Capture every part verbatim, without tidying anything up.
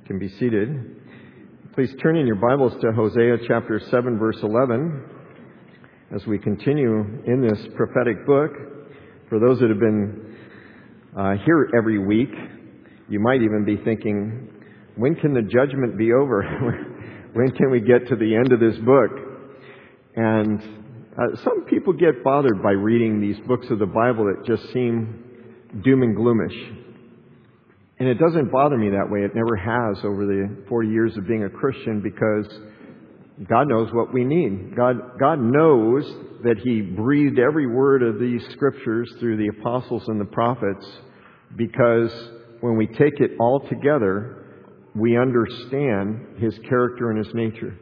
Can be seated. Please turn in your Bibles to Hosea chapter seven, verse eleven, as we continue in this prophetic book. For those that have been uh, here every week, you might even be thinking, when can the judgment be over? When can we get to the end of this book? And uh, some people get bothered by reading these books of the Bible that just seem doom and gloomish. And it doesn't bother me that way. It never has over the forty years of being a Christian, because God knows what we need. God, God knows that He breathed every word of these scriptures through the apostles and the prophets, because when we take it all together, we understand His character and His nature.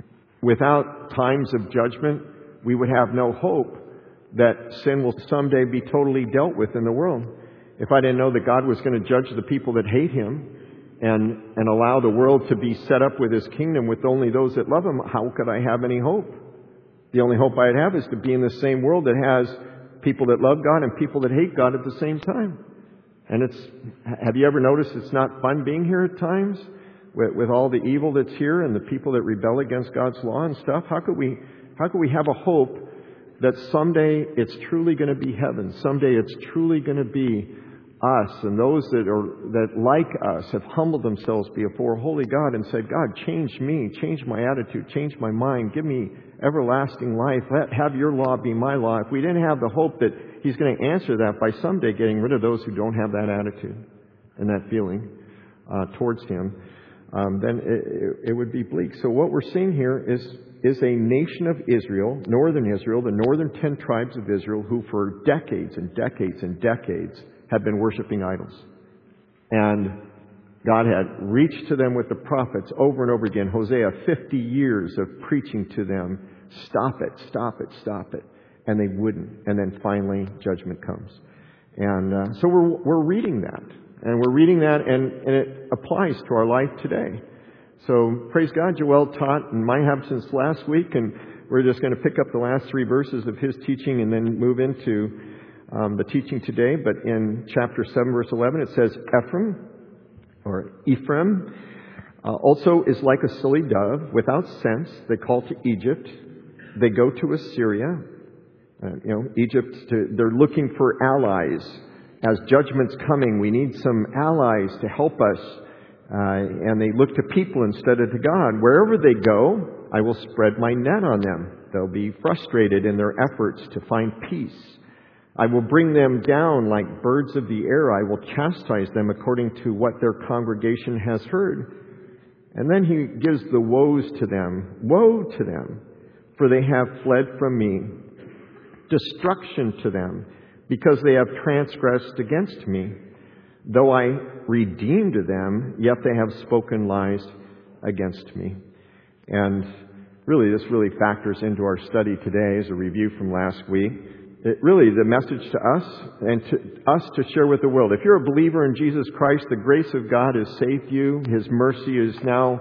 Without times of judgment, we would have no hope that sin will someday be totally dealt with in the world. If I didn't know that God was going to judge the people that hate Him and, and allow the world to be set up with His kingdom with only those that love Him, how could I have any hope? The only hope I'd have is to be in the same world that has people that love God and people that hate God at the same time. And it's, have you ever noticed it's not fun being here at times with, with all the evil that's here and the people that rebel against God's law and stuff? How could we, how could we have a hope that someday it's truly going to be heaven? Someday it's truly going to be us and those that are that like us have humbled themselves before holy God and said, God, change me, change my attitude, change my mind, give me everlasting life. Let have your law be my law. If we didn't have the hope that He's going to answer that by someday getting rid of those who don't have that attitude and that feeling uh, towards Him, um, then it, it would be bleak. So what we're seeing here is is a nation of Israel, northern Israel, the northern ten tribes of Israel, who for decades and decades and decades had been worshiping idols. And God had reached to them with the prophets over and over again. Hosea, fifty years of preaching to them, stop it, stop it, stop it. And they wouldn't. And then finally, judgment comes. And uh, so we're we're reading that. And we're reading that, and, and it applies to our life today. So praise God, Joel taught in my absence last week, and we're just going to pick up the last three verses of his teaching and then move into Um, the teaching today. But in chapter seven, verse eleven, it says, Ephraim, or Ephraim, uh, also is like a silly dove, without sense. They call to Egypt. They go to Assyria. Uh, you know, Egypt, to, they're looking for allies. As judgment's coming, we need some allies to help us. Uh, and they look to people instead of to God. Wherever they go, I will spread my net on them. They'll be frustrated in their efforts to find peace. I will bring them down like birds of the air. I will chastise them according to what their congregation has heard. And then he gives the woes to them. Woe to them, for they have fled from me. Destruction to them, because they have transgressed against me. Though I redeemed them, yet they have spoken lies against me. And really, this really factors into our study today as a review from last week. It really, the message to us and to us to share with the world. If you're a believer in Jesus Christ, the grace of God has saved you. His mercy is now,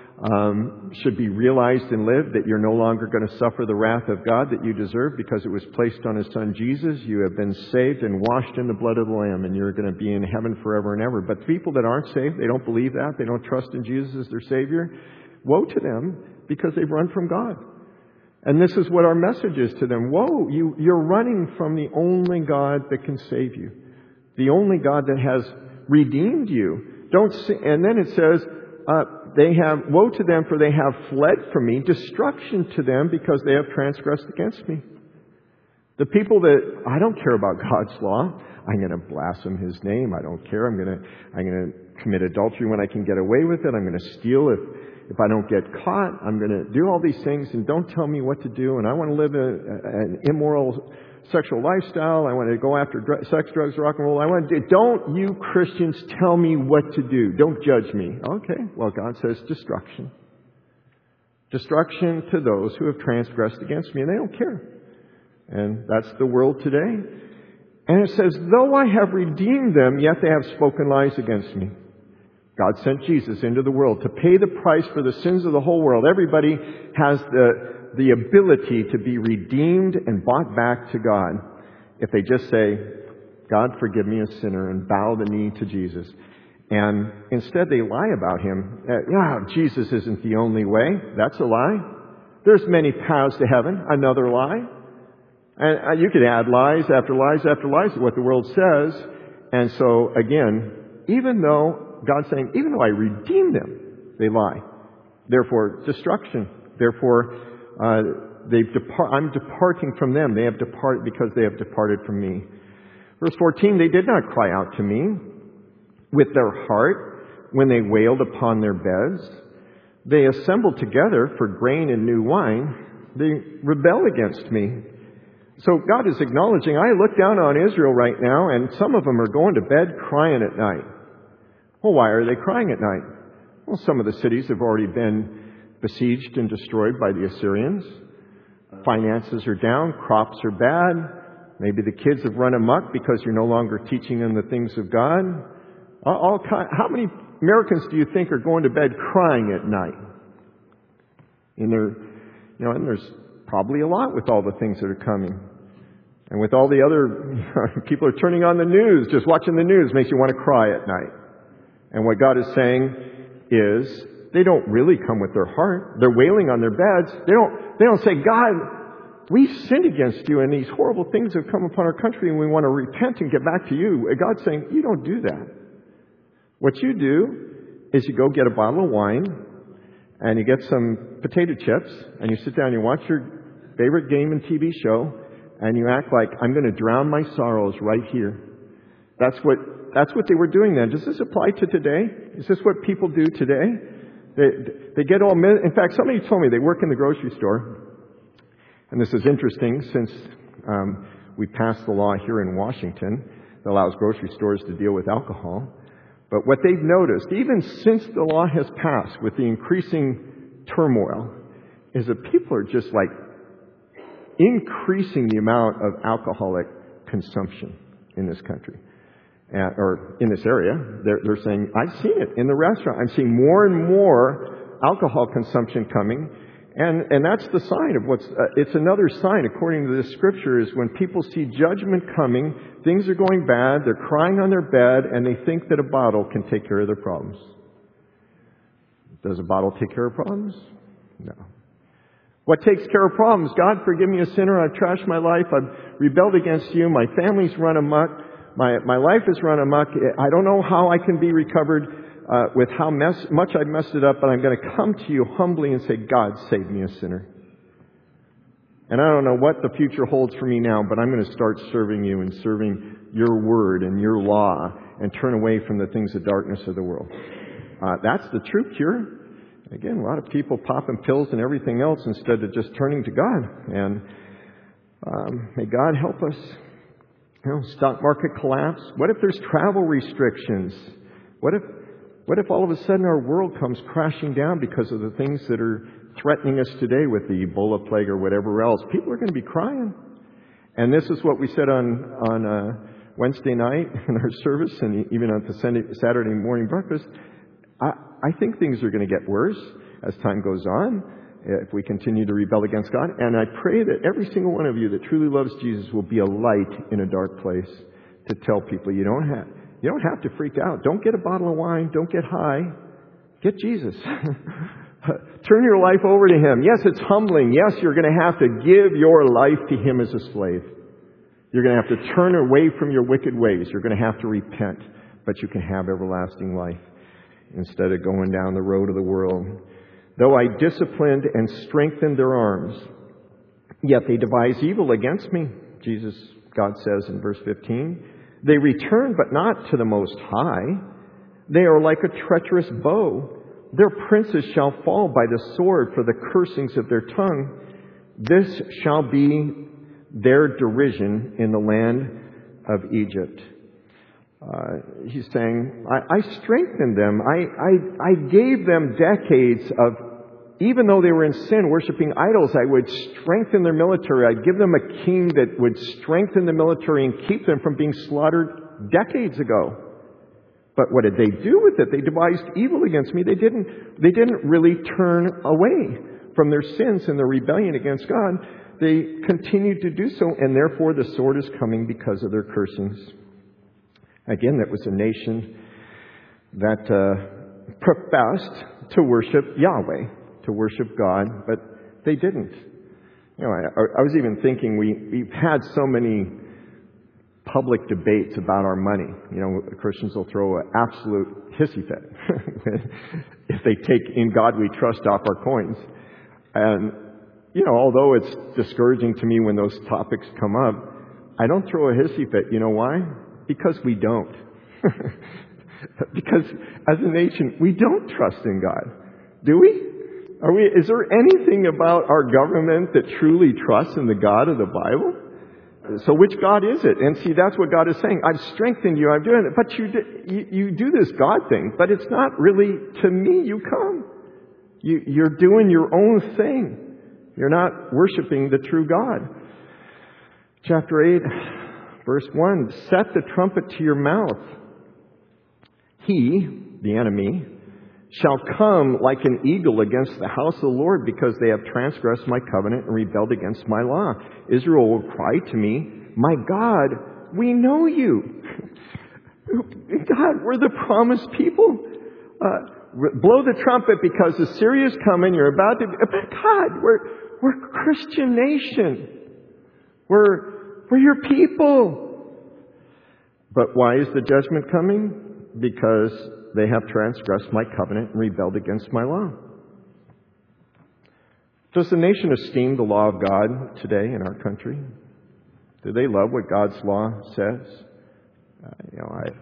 um, should be realized and lived, that you're no longer going to suffer the wrath of God that you deserve because it was placed on His Son Jesus. You have been saved and washed in the blood of the Lamb, and you're going to be in heaven forever and ever. But people that aren't saved, they don't believe that, they don't trust in Jesus as their Savior, woe to them, because they've run from God. And this is what our message is to them. Whoa, you, you're running from the only God that can save you. The only God that has redeemed you. Don't see, and then it says, uh, they have, woe to them, for they have fled from me. Destruction to them, because they have transgressed against me. The people that, I don't care about God's law. I'm going to blaspheme His name. I don't care. I'm going to, I'm going to commit adultery when I can get away with it. I'm going to steal if, If I don't get caught. I'm going to do all these things, and don't tell me what to do. And I want to live a, a, an immoral sexual lifestyle. I want to go after dr- sex, drugs, rock and roll. I want to do, don't you Christians tell me what to do. Don't judge me. Okay. Well, God says destruction. Destruction to those who have transgressed against me, and they don't care. And that's the world today. And it says, though I have redeemed them, yet they have spoken lies against me. God sent Jesus into the world to pay the price for the sins of the whole world. Everybody has the, the ability to be redeemed and bought back to God if they just say, God, forgive me a sinner, and bow the knee to Jesus. And instead they lie about him. Uh, yeah, Jesus isn't the only way. That's a lie. There's many paths to heaven. Another lie. And uh, you could add lies after lies after lies to what the world says. And so, again, even though God's saying, even though I redeem them, they lie. Therefore, destruction. Therefore, uh, they've depart. I'm departing from them. They have departed because they have departed from me. Verse fourteen, they did not cry out to me with their heart when they wailed upon their beds. They assembled together for grain and new wine. They rebel against me. So God is acknowledging, I look down on Israel right now, and some of them are going to bed crying at night. Well, why are they crying at night? Well, some of the cities have already been besieged and destroyed by the Assyrians. Finances are down, crops are bad. Maybe the kids have run amok because you're no longer teaching them the things of God. All, all, how many Americans do you think are going to bed crying at night? And there, you know, and there's probably a lot with all the things that are coming. And with all the other, people are turning on the news, just watching the news makes you want to cry at night. And what God is saying is, they don't really come with their heart. They're wailing on their beds. They don't, they don't say, God, we've sinned against you and these horrible things have come upon our country and we want to repent and get back to you. And God's saying, you don't do that. What you do is you go get a bottle of wine and you get some potato chips and you sit down and you watch your favorite game and T V show and you act like, I'm going to drown my sorrows right here. That's what, that's what they were doing then. Does this apply to today? Is this what people do today? They, they get all, in fact, somebody told me they work in the grocery store. And this is interesting since um, we passed the law here in Washington that allows grocery stores to deal with alcohol. But what they've noticed, even since the law has passed with the increasing turmoil, is that people are just like increasing the amount of alcoholic consumption in this country. Uh, or in this area. They're, they're saying, I've seen it in the restaurant. I'm seeing more and more alcohol consumption coming. And, and that's the sign of what's, uh, it's another sign, according to this scripture, is when people see judgment coming, things are going bad, they're crying on their bed, and they think that a bottle can take care of their problems. Does a bottle take care of problems? No. What takes care of problems? God, forgive me a sinner. I've trashed my life. I've rebelled against you. My family's run amok. My, my life has run amok. I don't know how I can be recovered uh, with how mess, much I've messed it up, but I'm going to come to you humbly and say, God, save me a sinner. And I don't know what the future holds for me now, but I'm going to start serving you and serving your word and your law and turn away from the things of darkness of the world. Uh, that's the true cure. Again, a lot of people popping pills and everything else instead of just turning to God. And um, may God help us. You know, stock market collapse. What if there's travel restrictions? What if, what if all of a sudden our world comes crashing down because of the things that are threatening us today with the Ebola plague or whatever else? People are going to be crying. And this is what we said on, on uh, Wednesday night in our service and even on the Sunday, Saturday morning breakfast. I, I think things are going to get worse as time goes on, if we continue to rebel against God. And I pray that every single one of you that truly loves Jesus will be a light in a dark place to tell people you don't have, you don't have to freak out. Don't get a bottle of wine. Don't get high. Get Jesus. Turn your life over to Him. Yes, it's humbling. Yes, you're going to have to give your life to Him as a slave. You're going to have to turn away from your wicked ways. You're going to have to repent. But you can have everlasting life instead of going down the road of the world. Though I disciplined and strengthened their arms, yet they devise evil against me. Jesus, God says in verse fifteen, they return but not to the Most High. They are like a treacherous bow. Their princes shall fall by the sword for the cursings of their tongue. This shall be their derision in the land of Egypt. Uh, he's saying, I, I strengthened them. I, I, I gave them decades of, even though they were in sin, worshiping idols, I would strengthen their military. I'd give them a king that would strengthen the military and keep them from being slaughtered decades ago. But what did they do with it? They devised evil against me. They didn't, they didn't really turn away from their sins and their rebellion against God. They continued to do so, and therefore the sword is coming because of their cursings. Again, that was a nation that uh, professed to worship Yahweh, to worship God, but they didn't. You know, I, I was even thinking we, we've had so many public debates about our money. You know, Christians will throw an absolute hissy fit if they take "In God We Trust" off our coins. And, you know, although it's discouraging to me when those topics come up, I don't throw a hissy fit. You know why? Because we don't. Because as a nation, we don't trust in God. Do we? Are we? Is there anything about our government that truly trusts in the God of the Bible? So which God is it? And see, that's what God is saying. I've strengthened you. I'm doing it. But you, you, you do this God thing, but it's not really to me you come. You, you're doing your own thing. You're not worshiping the true God. Chapter eight, verse one, set the trumpet to your mouth. He, the enemy, shall come like an eagle against the house of the Lord, because they have transgressed my covenant and rebelled against my law. Israel will cry to me, my God, we know you. God, we're the promised people. Uh, blow the trumpet because Assyria's coming. You're about to... But God, we're, we're a Christian nation. We're, we're your people. But why is the judgment coming? Because they have transgressed my covenant and rebelled against my law. Does the nation esteem the law of God today in our country? Do they love what God's law says? Uh, you know, I,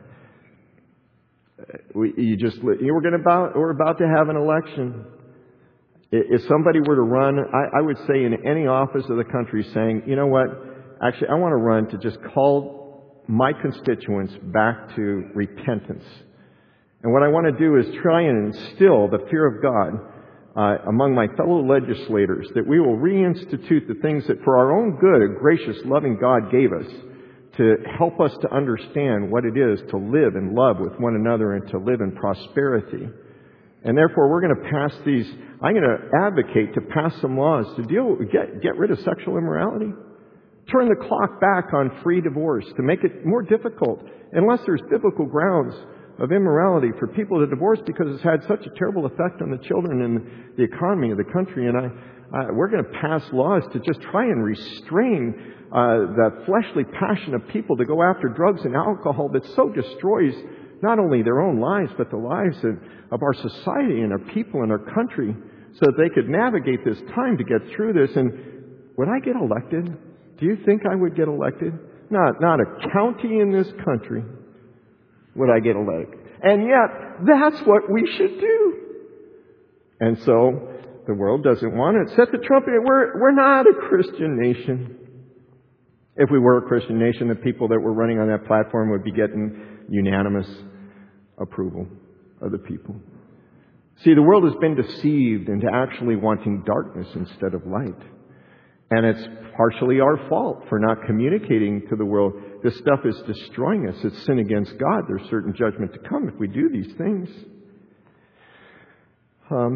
we, you just you we're going about we're about to have an election. If somebody were to run, I, I would say in any office of the country, saying, you know what, actually, I want to run to just call my constituents back to repentance. And what I want to do is try and instill the fear of God uh, among my fellow legislators, that we will reinstitute the things that for our own good, a gracious, loving God gave us to help us to understand what it is to live and love with one another and to live in prosperity. And therefore, we're going to pass these, I'm going to advocate to pass some laws to deal with, get, get rid of sexual immorality. Turn the clock back on free divorce to make it more difficult, unless there's biblical grounds of immorality, for people to divorce, because it's had such a terrible effect on the children and the economy of the country. And I, I we're going to pass laws to just try and restrain uh, the fleshly passion of people to go after drugs and alcohol that so destroys not only their own lives, but the lives of, of our society and our people and our country, so that they could navigate this time to get through this. And would I get elected? Do you think I would get elected? Not, not a county in this country would I get elected. And yet, that's what we should do. And so, the world doesn't want it. Set the trumpet. We're, we're not a Christian nation. If we were a Christian nation, the people that were running on that platform would be getting unanimous approval of the people. See, the world has been deceived into actually wanting darkness instead of light. And it's partially our fault for not communicating to the world. This stuff is destroying us. It's sin against God. There's certain judgment to come if we do these things. Um,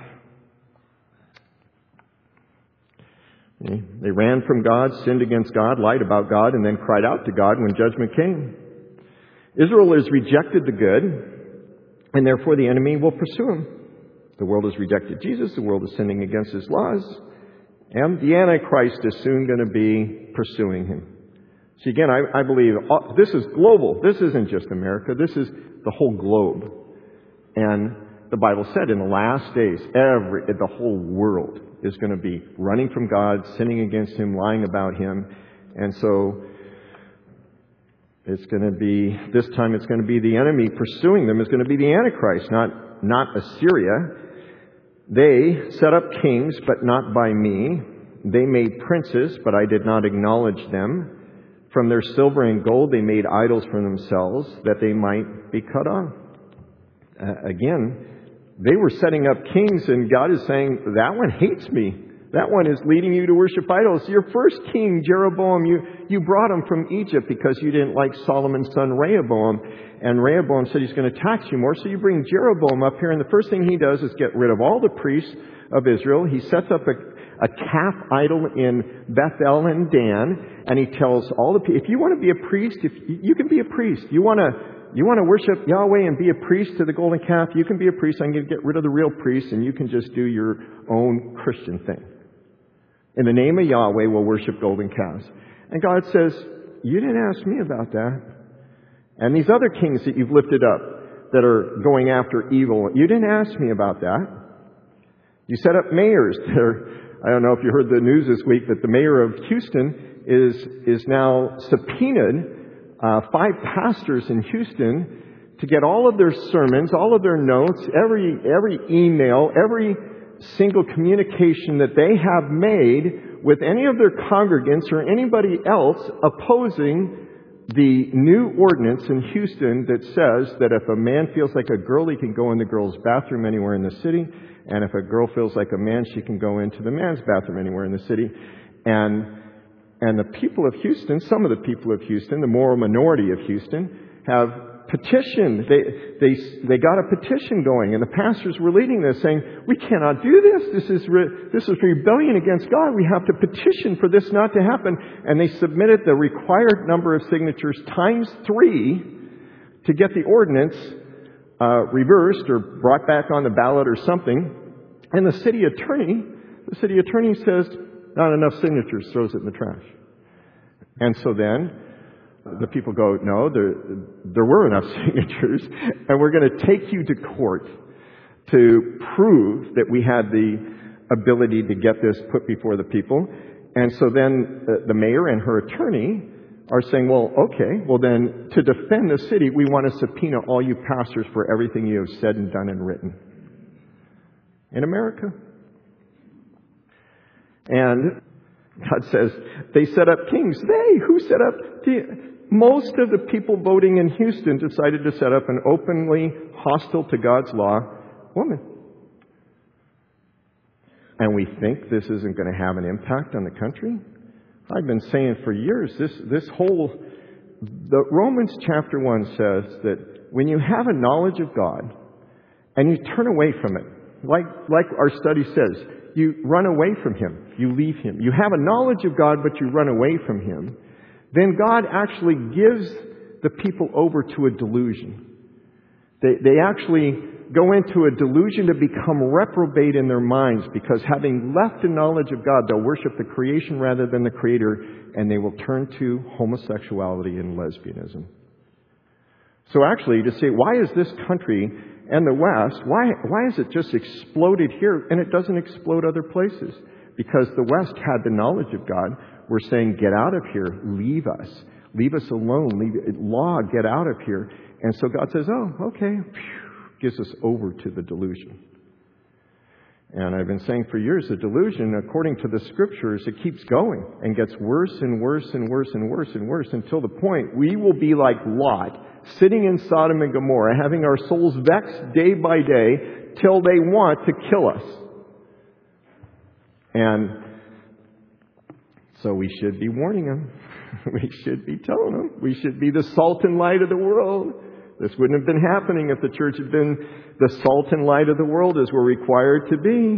they ran from God, sinned against God, lied about God, and then cried out to God when judgment came. Israel has rejected the good, and therefore the enemy will pursue him. The world has rejected Jesus. The world is sinning against His laws. And the Antichrist is soon going to be pursuing him. See, again, I, I believe uh, this is global. This isn't just America. This is the whole globe. And the Bible said in the last days, every the whole world is going to be running from God, sinning against Him, lying about Him. And so it's going to be, this time it's going to be the enemy pursuing them. It's going to be the Antichrist, not, not Assyria. They set up kings, but not by me. They made princes, but I did not acknowledge them. From their silver and gold they made idols for themselves, that they might be cut off. Uh, again, they were setting up kings, and God is saying, that one hates me. That one is leading you to worship idols. Your first king, Jeroboam, you, you brought him from Egypt because you didn't like Solomon's son, Rehoboam. And Rehoboam said he's going to tax you more. So you bring Jeroboam up here, and the first thing he does is get rid of all the priests of Israel. He sets up a, a calf idol in Bethel and Dan, and he tells all the people, if you want to be a priest, if you can be a priest. You want to You want to worship Yahweh and be a priest to the golden calf? You can be a priest. I'm going to get rid of the real priests, and you can just do your own Christian thing. In the name of Yahweh, we'll worship golden calves. And God says, you didn't ask me about that. And these other kings that you've lifted up that are going after evil, you didn't ask me about that. You set up mayors that are, I don't know if you heard the news this week, that the mayor of Houston is, is now subpoenaed Uh, five pastors in Houston to get all of their sermons, all of their notes, every every email, every single communication that they have made with any of their congregants or anybody else opposing the new ordinance in Houston that says that if a man feels like a girl, he can go in the girl's bathroom anywhere in the city, and if a girl feels like a man, she can go into the man's bathroom anywhere in the city. And And the people of Houston, some of the people of Houston, the moral minority of Houston, have petitioned. They, they, they got a petition going, and the pastors were leading this, saying, we cannot do this. This is, re- this is rebellion against God. We have to petition for this not to happen. And they submitted the required number of signatures times three to get the ordinance uh, reversed or brought back on the ballot or something. And the city attorney, the city attorney says, not enough signatures, throws it in the trash. And so then the people go, no, there, there were enough signatures, and we're going to take you to court to prove that we had the ability to get this put before the people. And so then the, the mayor and her attorney are saying, well, okay, well then to defend the city, we want to subpoena all you pastors for everything you have said and done and written. In America. And God says, they set up kings. They, who set up? The, most of the people voting in Houston decided to set up an openly hostile to God's law woman. And we think this isn't going to have an impact on the country? I've been saying for years, this, this whole, the Romans chapter one says that when you have a knowledge of God and you turn away from it, like, like our study says, you run away from Him. You leave Him. You have a knowledge of God, but you run away from Him. Then God actually gives the people over to a delusion. They, they actually go into a delusion to become reprobate in their minds, because having left the knowledge of God, they'll worship the creation rather than the Creator, and they will turn to homosexuality and lesbianism. So actually, to say, why is this country and the West, why, why has it just exploded here and it doesn't explode other places? Because the West had the knowledge of God. We're saying, get out of here, leave us, leave us alone, leave law, get out of here. And so God says, oh, okay, gives us over to the delusion. And I've been saying for years, the delusion, according to the Scriptures, it keeps going and gets worse and worse and worse and worse and worse until the point we will be like Lot, sitting in Sodom and Gomorrah, having our souls vexed day by day till they want to kill us. And so we should be warning them. We should be telling them. We should be the salt and light of the world. This wouldn't have been happening if the church had been the salt and light of the world as we're required to be.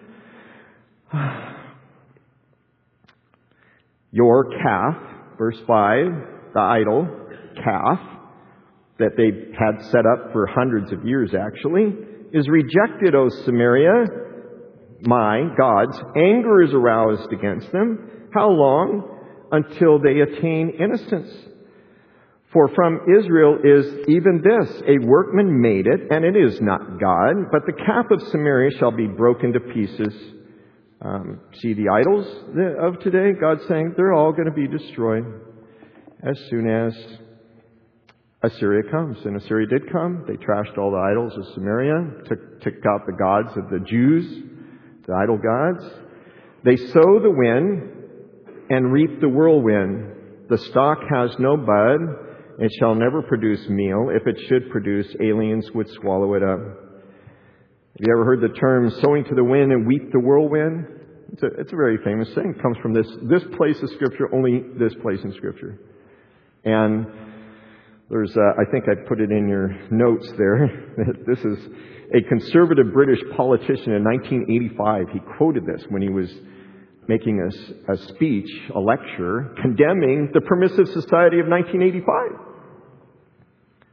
Your calf, verse five, the idol, calf, that they had set up for hundreds of years actually, is rejected, O Samaria. My, God's, anger is aroused against them. How long? Until they attain innocence. For from Israel is even this, a workman made it, and it is not God, but the calf of Samaria shall be broken to pieces. Um, see the idols of today? God's saying they're all going to be destroyed as soon as Assyria comes. And Assyria did come. They trashed all the idols of Samaria, took, took out the gods of the Jews, the idol gods. They sow the wind and reap the whirlwind. The stalk has no bud. It shall never produce meal. If it should produce, aliens would swallow it up. Have you ever heard the term sowing to the wind and weep the whirlwind? It's a, it's a very famous thing. It comes from this, this place of Scripture, only this place in Scripture. And there's, uh, I think I put it in your notes there. This is a conservative British politician in nineteen eighty-five. He quoted this when he was making a, a speech, a lecture, condemning the permissive society of nineteen eighty-five.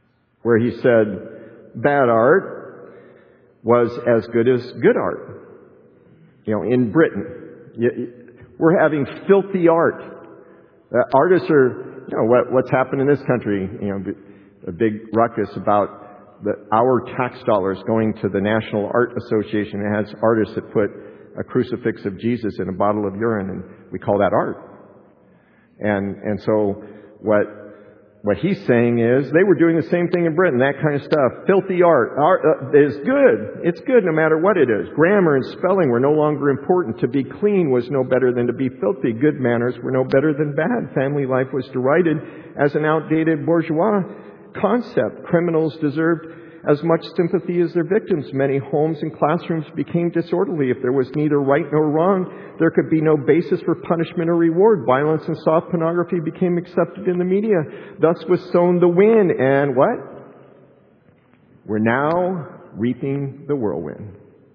where he said bad art was as good as good art. You know, in Britain, we're having filthy art. Uh, artists are, you know, what, what's happened in this country, you know, a big ruckus about the, our tax dollars going to the National Art Association. It has artists that put a crucifix of Jesus in a bottle of urine, and we call that art. And and so what what he's saying is they were doing the same thing in Britain, that kind of stuff. Filthy art, art uh, is good. It's good no matter what it is. Grammar and spelling were no longer important. To be clean was no better than to be filthy. Good manners were no better than bad. Family life was derided as an outdated bourgeois concept. Criminals deserved as much sympathy as their victims. Many homes and classrooms became disorderly. If there was neither right nor wrong, there could be no basis for punishment or reward. Violence and soft pornography became accepted in the media. Thus was sown the wind. And what? We're now reaping the whirlwind.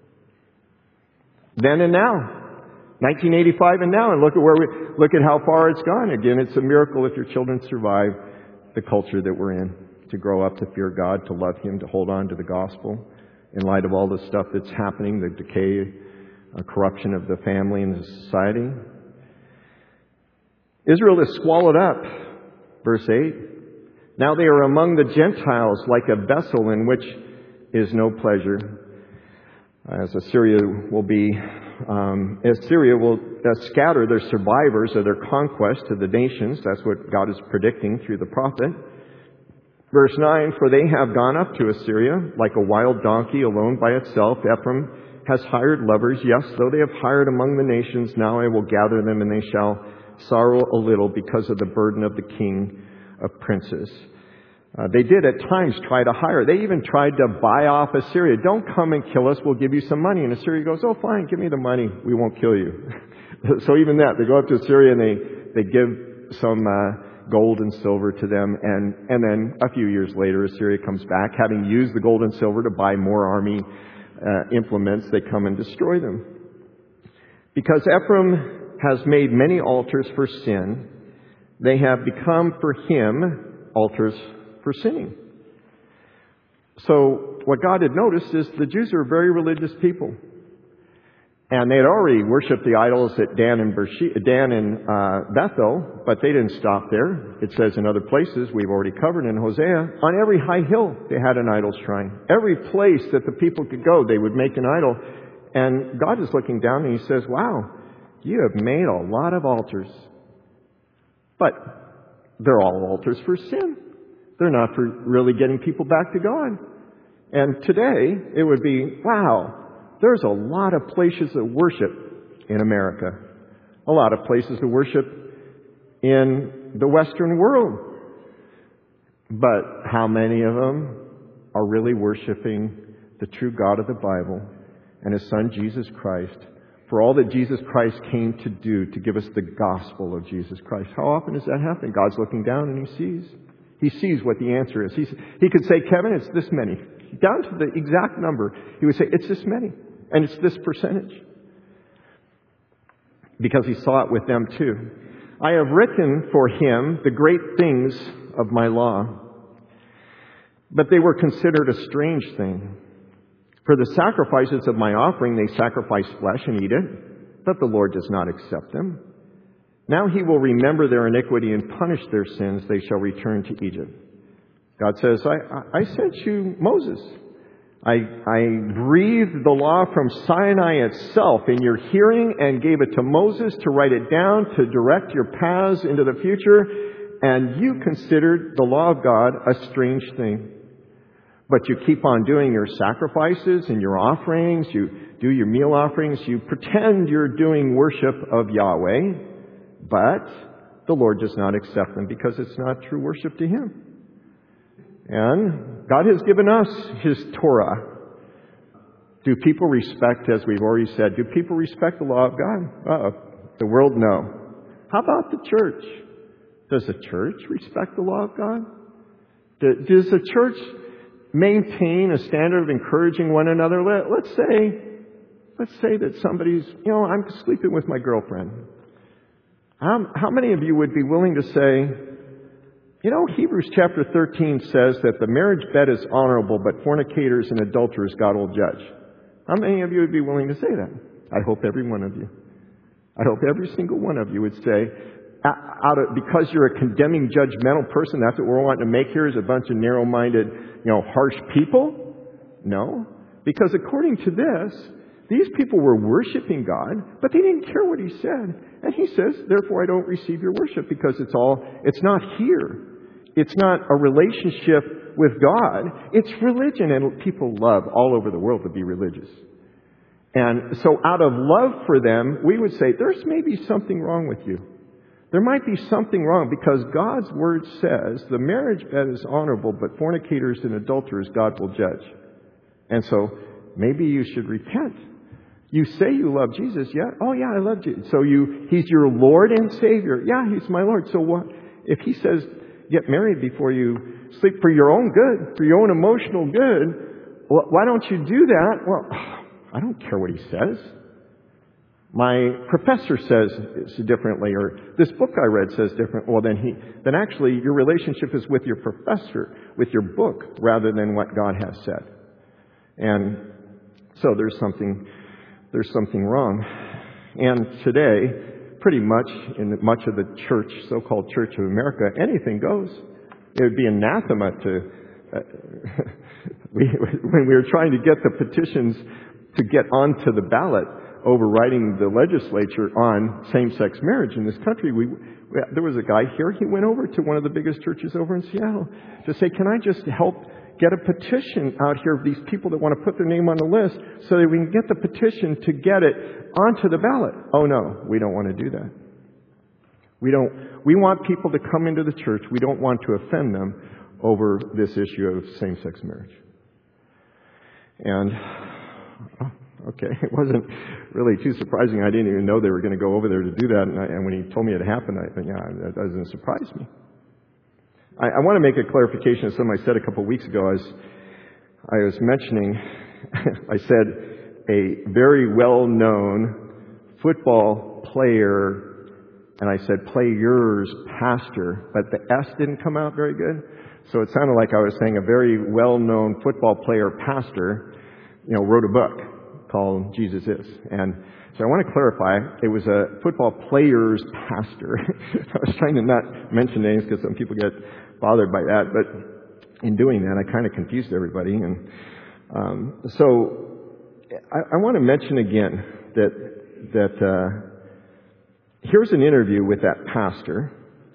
Then and now. nineteen eighty-five and now. And look at where we, look at how far it's gone. Again, it's a miracle if your children survive the culture that we're in. To grow up to fear God, to love Him, to hold on to the gospel in light of all the stuff that's happening, the decay, uh, corruption of the family and the society. Israel is swallowed up, verse eight. Now they are among the Gentiles like a vessel in which is no pleasure. As Assyria will be, um, Assyria will uh, scatter their survivors of their conquest to the nations. That's what God is predicting through the prophet. Verse nine, for they have gone up to Assyria like a wild donkey alone by itself. Ephraim has hired lovers. Yes, though they have hired among the nations, now I will gather them, and they shall sorrow a little because of the burden of the king of princes. Uh, they did at times try to hire. They even tried to buy off Assyria. Don't come and kill us. We'll give you some money. And Assyria goes, oh, fine, give me the money. We won't kill you. So even that, they go up to Assyria and they, they give some uh, gold and silver to them. And, and then a few years later, Assyria comes back, having used the gold and silver to buy more army uh, implements. They come and destroy them. Because Ephraim has made many altars for sin, they have become for him altars for sinning. So what God had noticed is the Jews are very religious people. And they had already worshipped the idols at Dan and, Beersheba, Dan and uh, Bethel, but they didn't stop there. It says in other places, we've already covered in Hosea, on every high hill they had an idol shrine. Every place that the people could go, they would make an idol. And God is looking down and He says, wow, you have made a lot of altars. But they're all altars for sin. They're not for really getting people back to God. And today, it would be, wow, there's a lot of places of worship in America. A lot of places of worship in the Western world. But how many of them are really worshiping the true God of the Bible and His Son, Jesus Christ, for all that Jesus Christ came to do, to give us the gospel of Jesus Christ? How often does that happen? God's looking down and He sees. He sees what the answer is. He's, he could say, Kevin, it's this many. Down to the exact number, He would say, it's this many. And it's this percentage. Because He saw it with them too. I have written for him the great things of my law. But they were considered a strange thing. For the sacrifices of my offering, they sacrifice flesh and eat it. But the Lord does not accept them. Now He will remember their iniquity and punish their sins. They shall return to Egypt. God says, I, I sent you Moses. I, I breathed the law from Sinai itself in your hearing and gave it to Moses to write it down, to direct your paths into the future. And you considered the law of God a strange thing. But you keep on doing your sacrifices and your offerings. You do your meal offerings. You pretend you're doing worship of Yahweh. But the Lord does not accept them because it's not true worship to Him. And God has given us His Torah. Do people respect, as we've already said, do people respect the law of God? Uh-oh. The world, no. How about the church? Does the church respect the law of God? Does the church maintain a standard of encouraging one another? Let, let's say, let's say that somebody's, you know, I'm sleeping with my girlfriend. How, how many of you would be willing to say, You know, Hebrews chapter thirteen says that the marriage bed is honorable, but fornicators and adulterers God will judge. How many of you would be willing to say that? I hope every one of you. I hope every single one of you would say, out of, because you're a condemning, judgmental person, that's what we're wanting to make here is a bunch of narrow-minded, you know, harsh people? No. Because according to this, these people were worshiping God, but they didn't care what He said. And He says, therefore I don't receive your worship because it's all, it's not here. It's not a relationship with God. It's religion, and people love all over the world to be religious. And so out of love for them, we would say, there's maybe something wrong with you. There might be something wrong because God's Word says the marriage bed is honorable, but fornicators and adulterers God will judge. And so maybe you should repent. You say you love Jesus, yeah? Oh yeah, I love Jesus. So you, He's your Lord and Savior. Yeah, He's my Lord. So what? If He says, get married before you sleep for your own good, for your own emotional good, well, why don't you do that? Well, I don't care what He says. My professor says it differently, or this book I read says different. Well, then he, then actually your relationship is with your professor, with your book, rather than what God has said. And so there's something, there's something wrong. And today, pretty much in much of the church, so-called Church of America, anything goes. It would be anathema to, uh, we, when we were trying to get the petitions to get onto the ballot, overriding the legislature on same-sex marriage in this country. We, we, there was a guy here, he went over to one of the biggest churches over in Seattle to say, can I just help get a petition out here of these people that want to put their name on the list so that we can get the petition to get it onto the ballot? Oh no, we don't want to do that. We don't, we want people to come into the church. We don't want to offend them over this issue of same-sex marriage. And, oh, okay, it wasn't really too surprising. I didn't even know they were going to go over there to do that. And, I, and when he told me it happened, I thought, yeah, that doesn't surprise me. I, I want to make a clarification of something I said a couple of weeks ago. I was, I was mentioning, I said, a very well-known football player, and I said players pastor, but the S didn't come out very good. So it sounded like I was saying a very well-known football player pastor, you know, wrote a book called Jesus Is. And so I want to clarify, it was a football player's pastor. I was trying to not mention names because some people get bothered by that, but in doing that, I kind of confused everybody. And um, so I, I want to mention again that that uh, here's an interview with that pastor.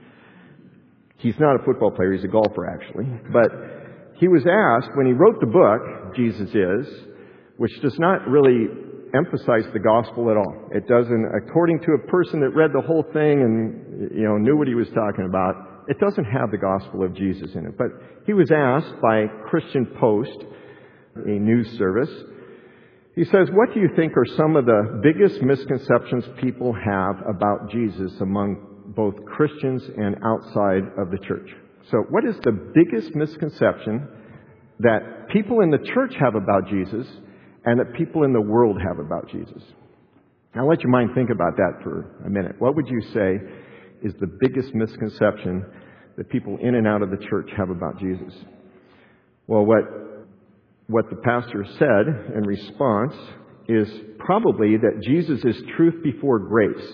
He's not a football player, he's a golfer actually. But he was asked, when he wrote the book, Jesus Is, which does not really emphasize the gospel at all. It doesn't, according to a person that read the whole thing and, you know, knew what he was talking about, it doesn't have the gospel of Jesus in it. But he was asked by Christian Post, a news service, he says, what do you think are some of the biggest misconceptions people have about Jesus among both Christians and outside of the church? So what is the biggest misconception that people in the church have about Jesus and that people in the world have about Jesus? Now let your mind think about that for a minute. What would you say is the biggest misconception that people in and out of the church have about Jesus? Well, what what the pastor said in response is probably that Jesus is truth before grace.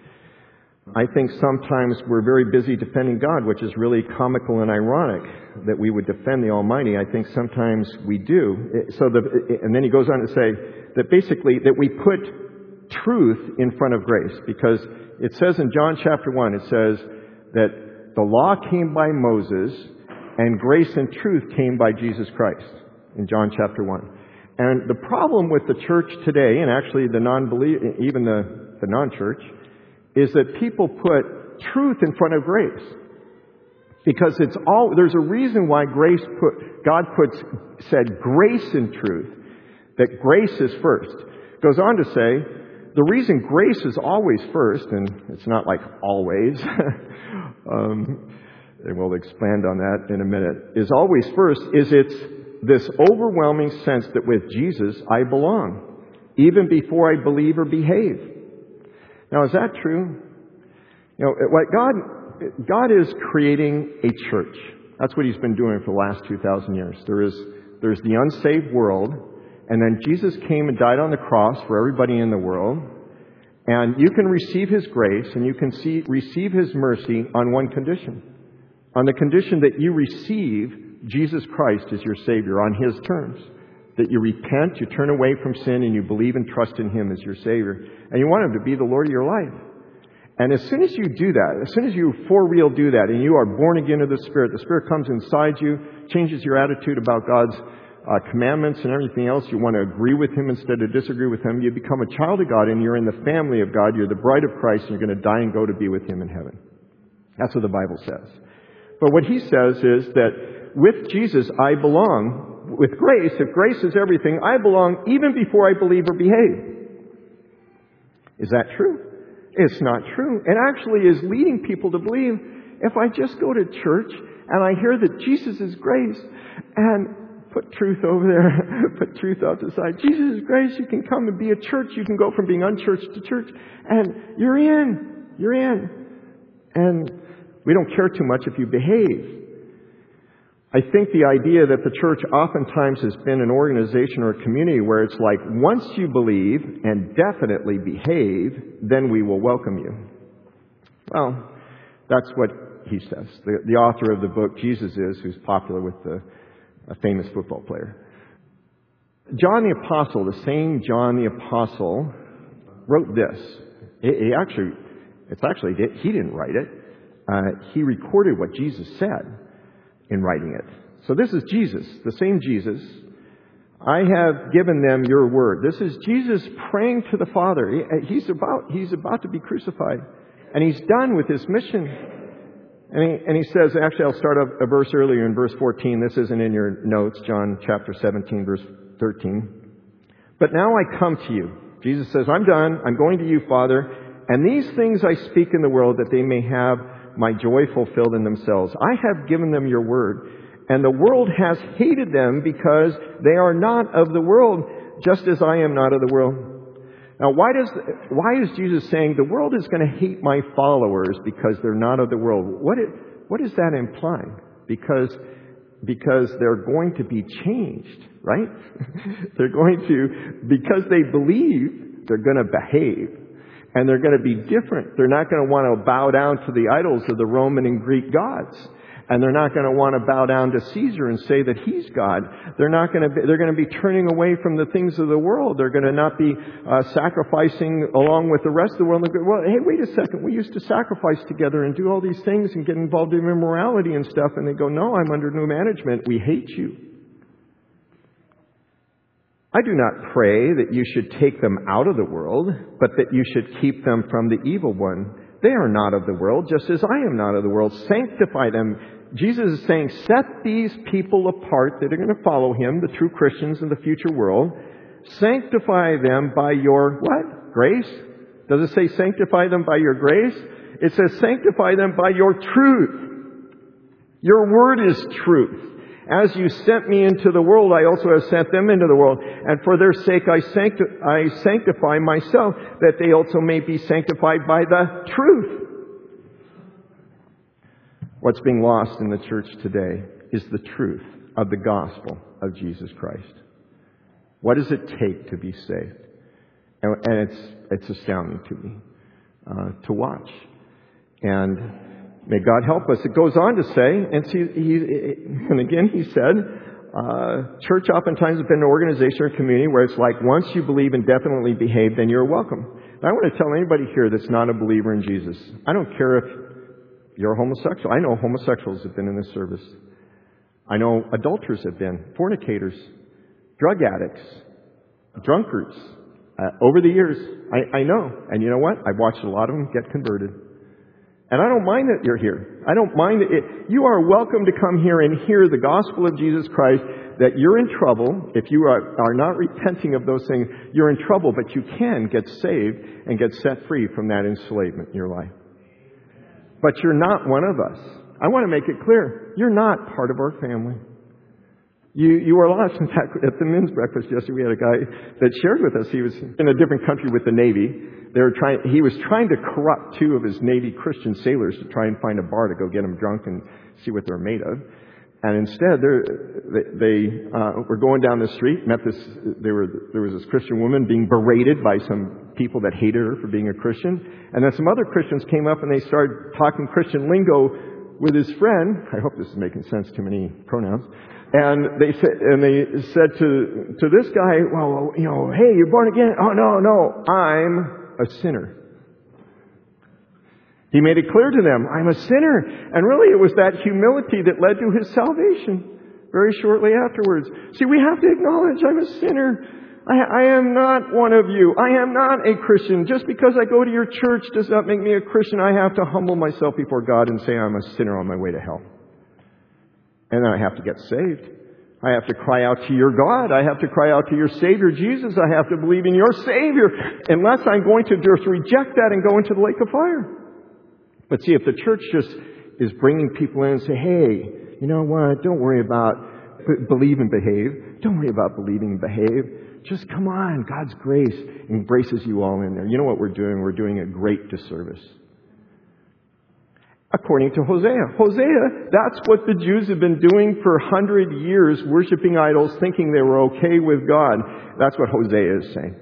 I think sometimes we're very busy defending God, which is really comical and ironic that we would defend the Almighty. I think sometimes we do. So, the, and then he goes on to say that basically that we put truth in front of grace, because it says in John chapter one, it says that the law came by Moses and grace and truth came by Jesus Christ in John chapter one. And the problem with the church today, and actually the non-believe, even the, the non-church, is that people put truth in front of grace. Because it's all, there's a reason why grace put, God puts, said grace in truth, that grace is first. Goes on to say, the reason grace is always first, and it's not like always, um, and we'll expand on that in a minute, is always first, is it's this overwhelming sense that with Jesus I belong, even before I believe or behave. Now, is that true? You know, what God God is creating a church. That's what He's been doing for the last two thousand years. There is, there's the unsaved world, and then Jesus came and died on the cross for everybody in the world. And you can receive His grace and you can see, receive His mercy on one condition. On the condition that you receive Jesus Christ as your Savior on His terms. That you repent, you turn away from sin, and you believe and trust in Him as your Savior. And you want Him to be the Lord of your life. And as soon as you do that, as soon as you for real do that, and you are born again of the Spirit, the Spirit comes inside you, changes your attitude about God's uh, commandments and everything else. You want to agree with Him instead of disagree with Him. You become a child of God, and you're in the family of God. You're the bride of Christ, and you're going to die and go to be with Him in heaven. That's what the Bible says. But what He says is that with Jesus, I belong. With grace, if grace is everything, I belong even before I believe or behave. Is that true? It's not true. It actually is leading people to believe, if I just go to church and I hear that Jesus is grace, and put truth over there, put truth out the side. Jesus is grace, you can come and be a church. You can go from being unchurched to church, and you're in. You're in. And we don't care too much if you behave. I think the idea that the church oftentimes has been an organization or a community where it's like, once you believe and definitely behave, then we will welcome you. Well, that's what he says. The, the author of the book, Jesus Is, who's popular with the, a famous football player. John the Apostle, the same John the Apostle, wrote this. He, he actually, it's actually, he didn't write it. Uh, he recorded what Jesus said in writing it. So this is Jesus, the same Jesus. I have given them your word. This is Jesus praying to the Father. He's about, he's about to be crucified. And He's done with His mission. And he, and he says, actually I'll start a, a verse earlier in verse fourteen. This isn't in your notes, John chapter seventeen, verse thirteen. But now I come to you. Jesus says, I'm done. I'm going to you, Father. And these things I speak in the world that they may have my joy fulfilled in themselves. I have given them your word, and the world has hated them because they are not of the world, just as I am not of the world. Now, why does why is Jesus saying the world is going to hate my followers because they're not of the world? What it, what is that implying? Because because they're going to be changed, right? They're going to, because they believe, they're going to behave. And they're going to be different. They're not going to want to bow down to the idols of the Roman and Greek gods. And they're not going to want to bow down to Caesar and say that he's God. They're not going to be, they're going to be turning away from the things of the world. They're going to not be uh, sacrificing along with the rest of the world. Go, well, hey, wait a second. We used to sacrifice together and do all these things and get involved in immorality and stuff. And they go, no, I'm under new management. We hate you. I do not pray that you should take them out of the world, but that you should keep them from the evil one. They are not of the world, just as I am not of the world. Sanctify them. Jesus is saying, set these people apart that are going to follow Him, the true Christians in the future world. Sanctify them by your, what? Grace? Does it say sanctify them by your grace? It says sanctify them by your truth. Your word is truth. As you sent me into the world, I also have sent them into the world. And for their sake I, sancti- I sanctify myself, that they also may be sanctified by the truth. What's being lost in the church today is the truth of the gospel of Jesus Christ. What does it take to be saved? And, and it's, it's astounding to me uh, to watch. And may God help us. It goes on to say, and, see, he, and again he said, uh, church oftentimes has been an organization or community where it's like, once you believe and definitely behave, then you're welcome. And I want to tell anybody here that's not a believer in Jesus, I don't care if you're a homosexual. I know homosexuals have been in this service. I know adulterers have been, fornicators, drug addicts, drunkards. Uh, over the years, I, I know. And you know what? I've watched a lot of them get converted. And I don't mind that you're here. I don't mind that it, you are welcome to come here and hear the gospel of Jesus Christ, that you're in trouble. If you are, are not repenting of those things, you're in trouble, but you can get saved and get set free from that enslavement in your life. But you're not one of us. I want to make it clear. You're not part of our family. You you are lost. In fact, at the men's breakfast yesterday, we had a guy that shared with us. He was in a different country with the Navy. They were trying. He was trying to corrupt two of his Navy Christian sailors to try and find a bar to go get them drunk and see what they're made of. And instead, they, they uh, were going down the street. Met this. There were there was this Christian woman being berated by some people that hated her for being a Christian. And then some other Christians came up and they started talking Christian lingo with his friend. I hope this is making sense. Too many pronouns. And they said, and they said to, to this guy, well, you know, hey, you're born again? Oh, no, no, I'm a sinner. He made it clear to them, I'm a sinner. And really it was that humility that led to his salvation very shortly afterwards. See, we have to acknowledge I'm a sinner. I, I am not one of you. I am not a Christian. Just because I go to your church does not make me a Christian. I have to humble myself before God and say I'm a sinner on my way to hell. And then I have to get saved. I have to cry out to your God. I have to cry out to your Savior, Jesus. I have to believe in your Savior. Unless I'm going to just reject that and go into the lake of fire. But see, if the church just is bringing people in and say, hey, you know what? Don't worry about believe and behave. Don't worry about believing and behave. Just come on. God's grace embraces you all in there. You know what we're doing? We're doing a great disservice. According to Hosea. Hosea, that's what the Jews have been doing for a hundred years, worshiping idols, thinking they were okay with God. That's what Hosea is saying.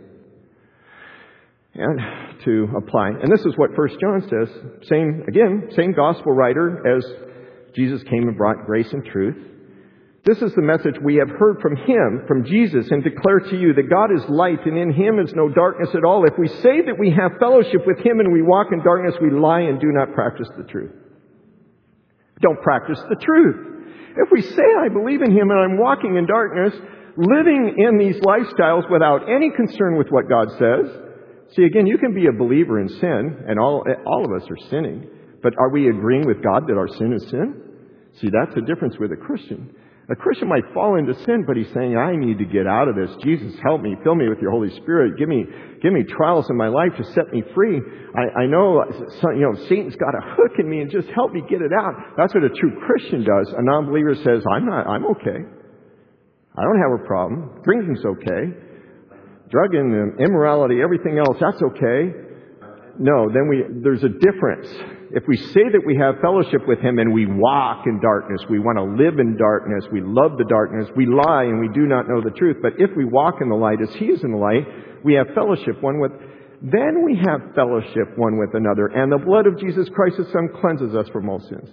And to apply. And this is what First John says. Same, again, same gospel writer as Jesus came and brought grace and truth. This is the message we have heard from Him, from Jesus, and declare to you that God is light and in Him is no darkness at all. If we say that we have fellowship with Him and we walk in darkness, we lie and do not practice the truth. Don't practice the truth. If we say I believe in Him and I'm walking in darkness, living in these lifestyles without any concern with what God says. See, again, you can be a believer in sin, and all, all of us are sinning. But are we agreeing with God that our sin is sin? See, that's the difference with a Christian. A Christian might fall into sin, but he's saying, I need to get out of this. Jesus, help me. Fill me with your Holy Spirit. Give me, give me trials in my life to set me free. I, I know, you know, Satan's got a hook in me and just help me get it out. That's what a true Christian does. A non-believer says, I'm not, I'm okay. I don't have a problem. Drinking's okay. Drug and immorality, everything else, that's okay. No, then we, there's a difference. If we say that we have fellowship with Him and we walk in darkness, we want to live in darkness, we love the darkness, we lie and we do not know the truth. But if we walk in the light as He is in the light, we have fellowship one with, then we have fellowship one with another. And the blood of Jesus Christ, His Son, cleanses us from all sins.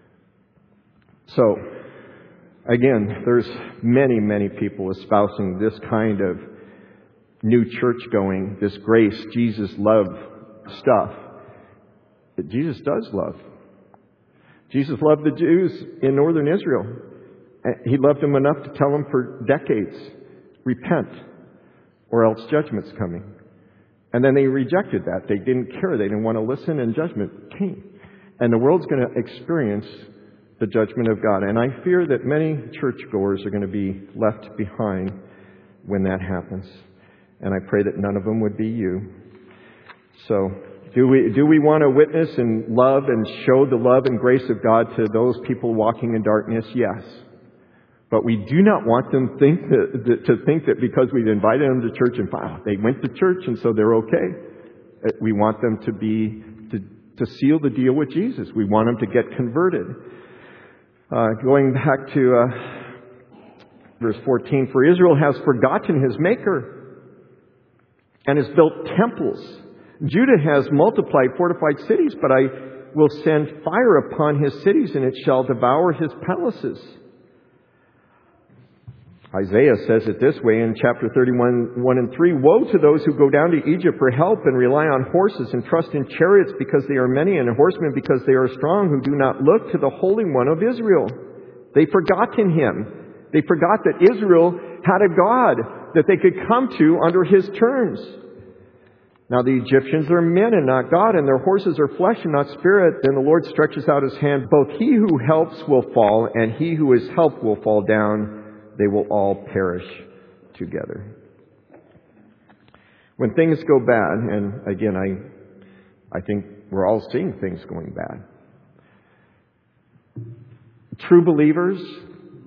So, again, there's many, many people espousing this kind of new church going, this grace, Jesus love stuff. That Jesus does love. Jesus loved the Jews in northern Israel. He loved them enough to tell them for decades, repent, or else judgment's coming. And then they rejected that. They didn't care. They didn't want to listen, and judgment came. And the world's going to experience the judgment of God. And I fear that many churchgoers are going to be left behind when that happens. And I pray that none of them would be you. So, do we do we want to witness and love and show the love and grace of God to those people walking in darkness? Yes. But we do not want them think that, that, to think that because we've invited them to church and wow, they went to church and so they're okay. We want them to be to, to seal the deal with Jesus. We want them to get converted. Uh, going back to uh, verse fourteen, for Israel has forgotten his Maker and has built temples. Judah has multiplied fortified cities, but I will send fire upon his cities, and it shall devour his palaces. Isaiah says it this way in chapter thirty-one, one and three. Woe to those who go down to Egypt for help and rely on horses and trust in chariots because they are many and horsemen because they are strong, who do not look to the Holy One of Israel. They forgot in him. They forgot that Israel had a God that they could come to under his terms. Now the Egyptians are men and not God, and their horses are flesh and not spirit. Then the Lord stretches out his hand. Both he who helps will fall, and he who is helped will fall down. They will all perish together. When things go bad, and again, I, I think we're all seeing things going bad. True believers,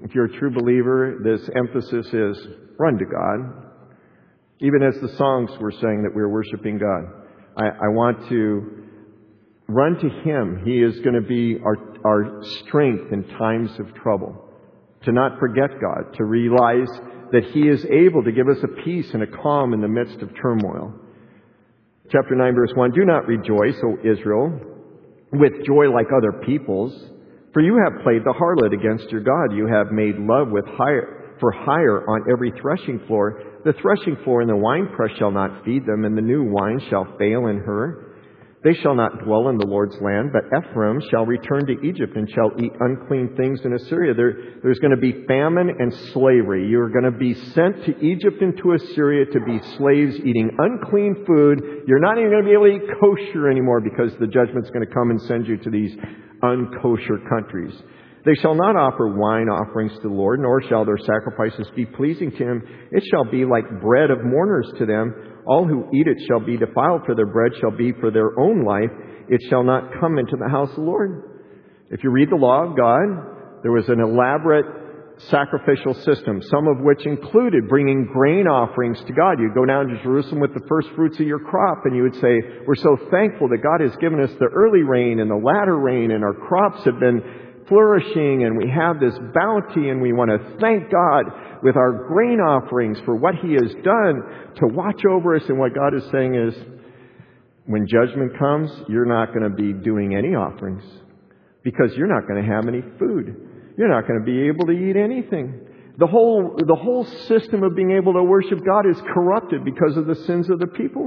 if you're a true believer, this emphasis is run to God. Even as the songs were saying that we're worshiping God. I, I want to run to Him. He is going to be our, our strength in times of trouble. To not forget God. To realize that He is able to give us a peace and a calm in the midst of turmoil. Chapter nine, verse one, do not rejoice, O Israel, with joy like other peoples, for you have played the harlot against your God. You have made love with hire, for hire on every threshing floor. The threshing floor and the winepress shall not feed them, and the new wine shall fail in her. They shall not dwell in the Lord's land, but Ephraim shall return to Egypt and shall eat unclean things in Assyria. There, there's going to be famine and slavery. You're going to be sent to Egypt and to Assyria to be slaves eating unclean food. You're not even going to be able to eat kosher anymore because the judgment's going to come and send you to these unkosher countries. They shall not offer wine offerings to the Lord, nor shall their sacrifices be pleasing to Him. It shall be like bread of mourners to them. All who eat it shall be defiled, for their bread shall be for their own life. It shall not come into the house of the Lord. If you read the law of God, there was an elaborate sacrificial system, some of which included bringing grain offerings to God. You'd go down to Jerusalem with the first fruits of your crop, and you would say, we're so thankful that God has given us the early rain and the latter rain, and our crops have been flourishing, and we have this bounty, and we want to thank God with our grain offerings for what He has done to watch over us. And what God is saying is, when judgment comes, you're not going to be doing any offerings because you're not going to have any food. You're not going to be able to eat anything. The whole, the whole system of being able to worship God is corrupted because of the sins of the people.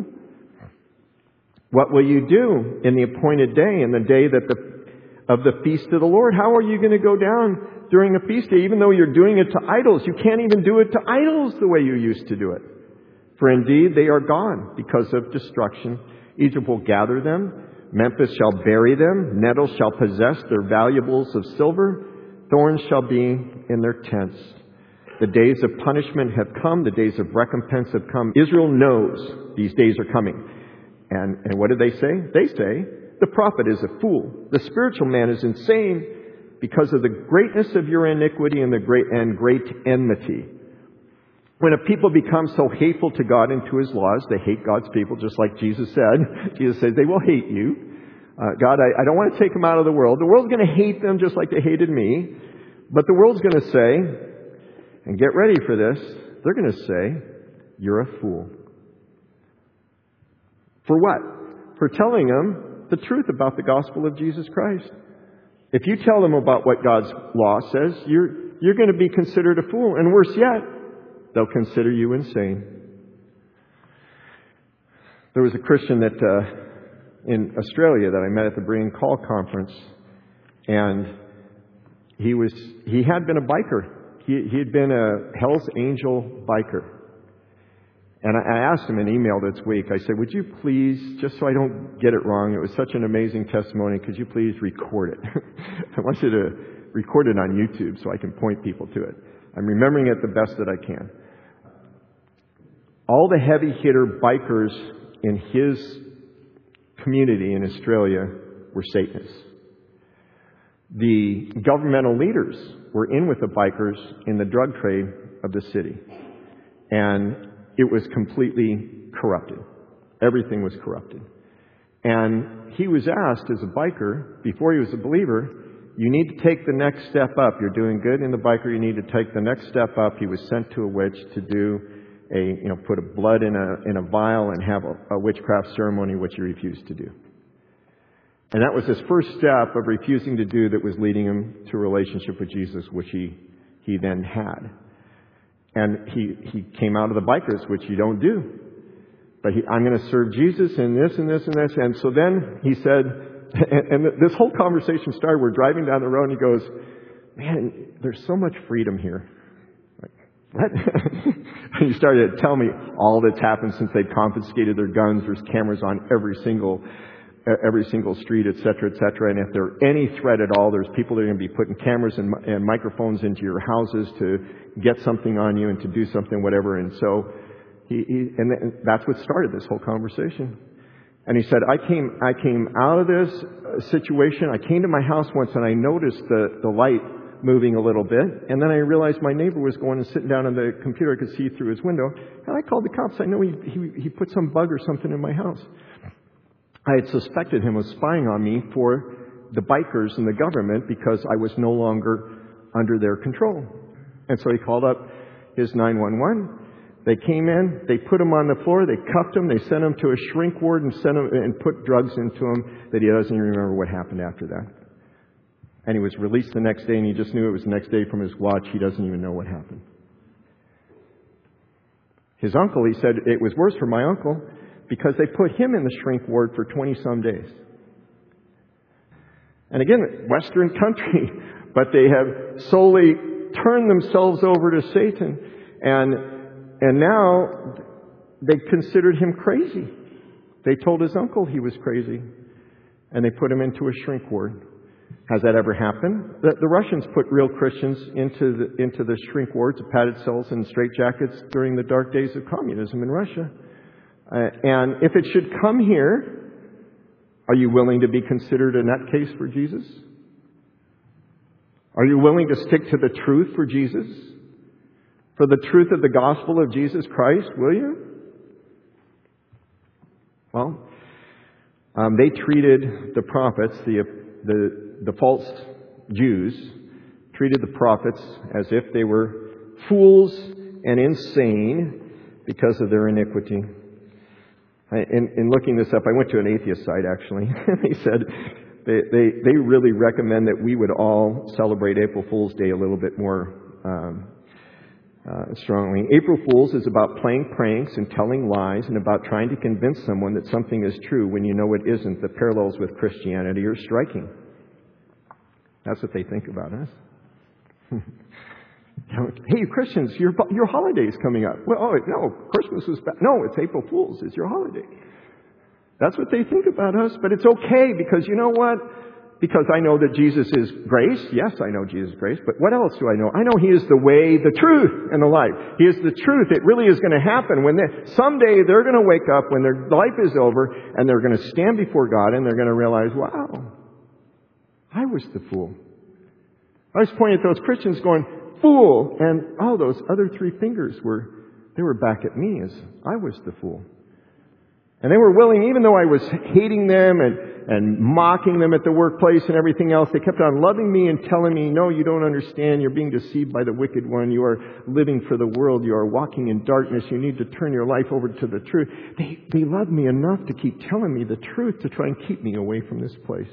What will you do in the appointed day, in the day that the of the feast of the Lord? How are you going to go down during a feast day? Even though you're doing it to idols, you can't even do it to idols the way you used to do it. For indeed, they are gone because of destruction. Egypt will gather them. Memphis shall bury them. Nettles shall possess their valuables of silver. Thorns shall be in their tents. The days of punishment have come. The days of recompense have come. Israel knows these days are coming. And, and what do they say? They say, the prophet is a fool. The spiritual man is insane because of the greatness of your iniquity and the great and great enmity. When a people become so hateful to God and to His laws, they hate God's people, just like Jesus said. Jesus said, they will hate you. Uh, God, I, I don't want to take them out of the world. The world's going to hate them just like they hated me. But the world's going to say, and get ready for this, they're going to say, you're a fool. For what? For telling them the truth about the gospel of Jesus Christ. If you tell them about what God's law says, you're, you're going to be considered a fool. And worse yet, they'll consider you insane. There was a Christian that uh, in Australia that I met at the Berean Call Conference, and he was he had been a biker. He, he had been a Hell's Angel biker. And I asked him in an email this week, I said, would you please, just so I don't get it wrong, it was such an amazing testimony, could you please record it? I want you to record it on YouTube so I can point people to it. I'm remembering it the best that I can. All the heavy hitter bikers in his community in Australia were Satanists. The governmental leaders were in with the bikers in the drug trade of the city. And it was completely corrupted. Everything was corrupted. And he was asked as a biker, before he was a believer, you need to take the next step up. You're doing good in the biker, you need to take the next step up. He was sent to a witch to do a, you know, put a blood in a, in a vial and have a, a witchcraft ceremony, which he refused to do. And that was his first step of refusing to do that was leading him to a relationship with Jesus, which he, he then had. And he, he came out of the bikers, which you don't do. But he, I'm going to serve Jesus in this and this and this. And so then he said, and, and this whole conversation started, we're driving down the road and he goes, man, there's so much freedom here. Like, what? And he started to tell me all that's happened since they've confiscated their guns. There's cameras on every single every single street, et cetera, et cetera. And if there's any threat at all, there's people that are going to be putting cameras and, and microphones into your houses to get something on you and to do something, whatever. And so he, he and that's what started this whole conversation. And he said, I came, I came out of this situation. I came to my house once and I noticed the, the light moving a little bit. And then I realized my neighbor was going and sitting down on the computer. I could see through his window. And I called the cops. I know he, he, he put some bug or something in my house. I had suspected him of spying on me for the bikers and the government because I was no longer under their control. And so he called up his nine one one. They came in, they put him on the floor, they cuffed him, they sent him to a shrink ward and sent him and put drugs into him that he doesn't even remember what happened after that. And he was released the next day, and he just knew it was the next day from his watch. He doesn't even know what happened. His uncle, he said, it was worse for my uncle because they put him in the shrink ward for twenty-some days. And again, Western country, but they have solely turned themselves over to Satan. And and now they considered him crazy. They told his uncle he was crazy. And they put him into a shrink ward. Has that ever happened? The, the Russians put real Christians into the, into the shrink wards, padded cells, and straitjackets during the dark days of communism in Russia. Uh, and if it should come here, are you willing to be considered a nutcase for Jesus? Are you willing to stick to the truth for Jesus? For the truth of the gospel of Jesus Christ, will you? Well, um, they treated the prophets, the, the, the false Jews, treated the prophets as if they were fools and insane because of their iniquity. I, in, in looking this up, I went to an atheist site, actually. They said they, they, they really recommend that we would all celebrate April Fool's Day a little bit more um, uh, strongly. April Fool's is about playing pranks and telling lies and about trying to convince someone that something is true when you know it isn't. The parallels with Christianity are striking. That's what they think about us. Hey, Christians, your your holiday's coming up. Well, oh, no, Christmas is bad. No, it's April Fool's. It's your holiday. That's what they think about us. But it's okay because you know what? Because I know that Jesus is grace. Yes, I know Jesus is grace. But what else do I know? I know He is the way, the truth, and the life. He is the truth. It really is going to happen. When they, someday they're going to wake up when their life is over and they're going to stand before God and they're going to realize, wow, I was the fool. I was pointing at those Christians going, fool, and all those other three fingers were, they were back at me as I was the fool. And they were willing, even though I was hating them and, and mocking them at the workplace and everything else, they kept on loving me and telling me, no, you don't understand. You're being deceived by the wicked one. You are living for the world. You are walking in darkness. You need to turn your life over to the truth. They, they loved me enough to keep telling me the truth to try and keep me away from this place.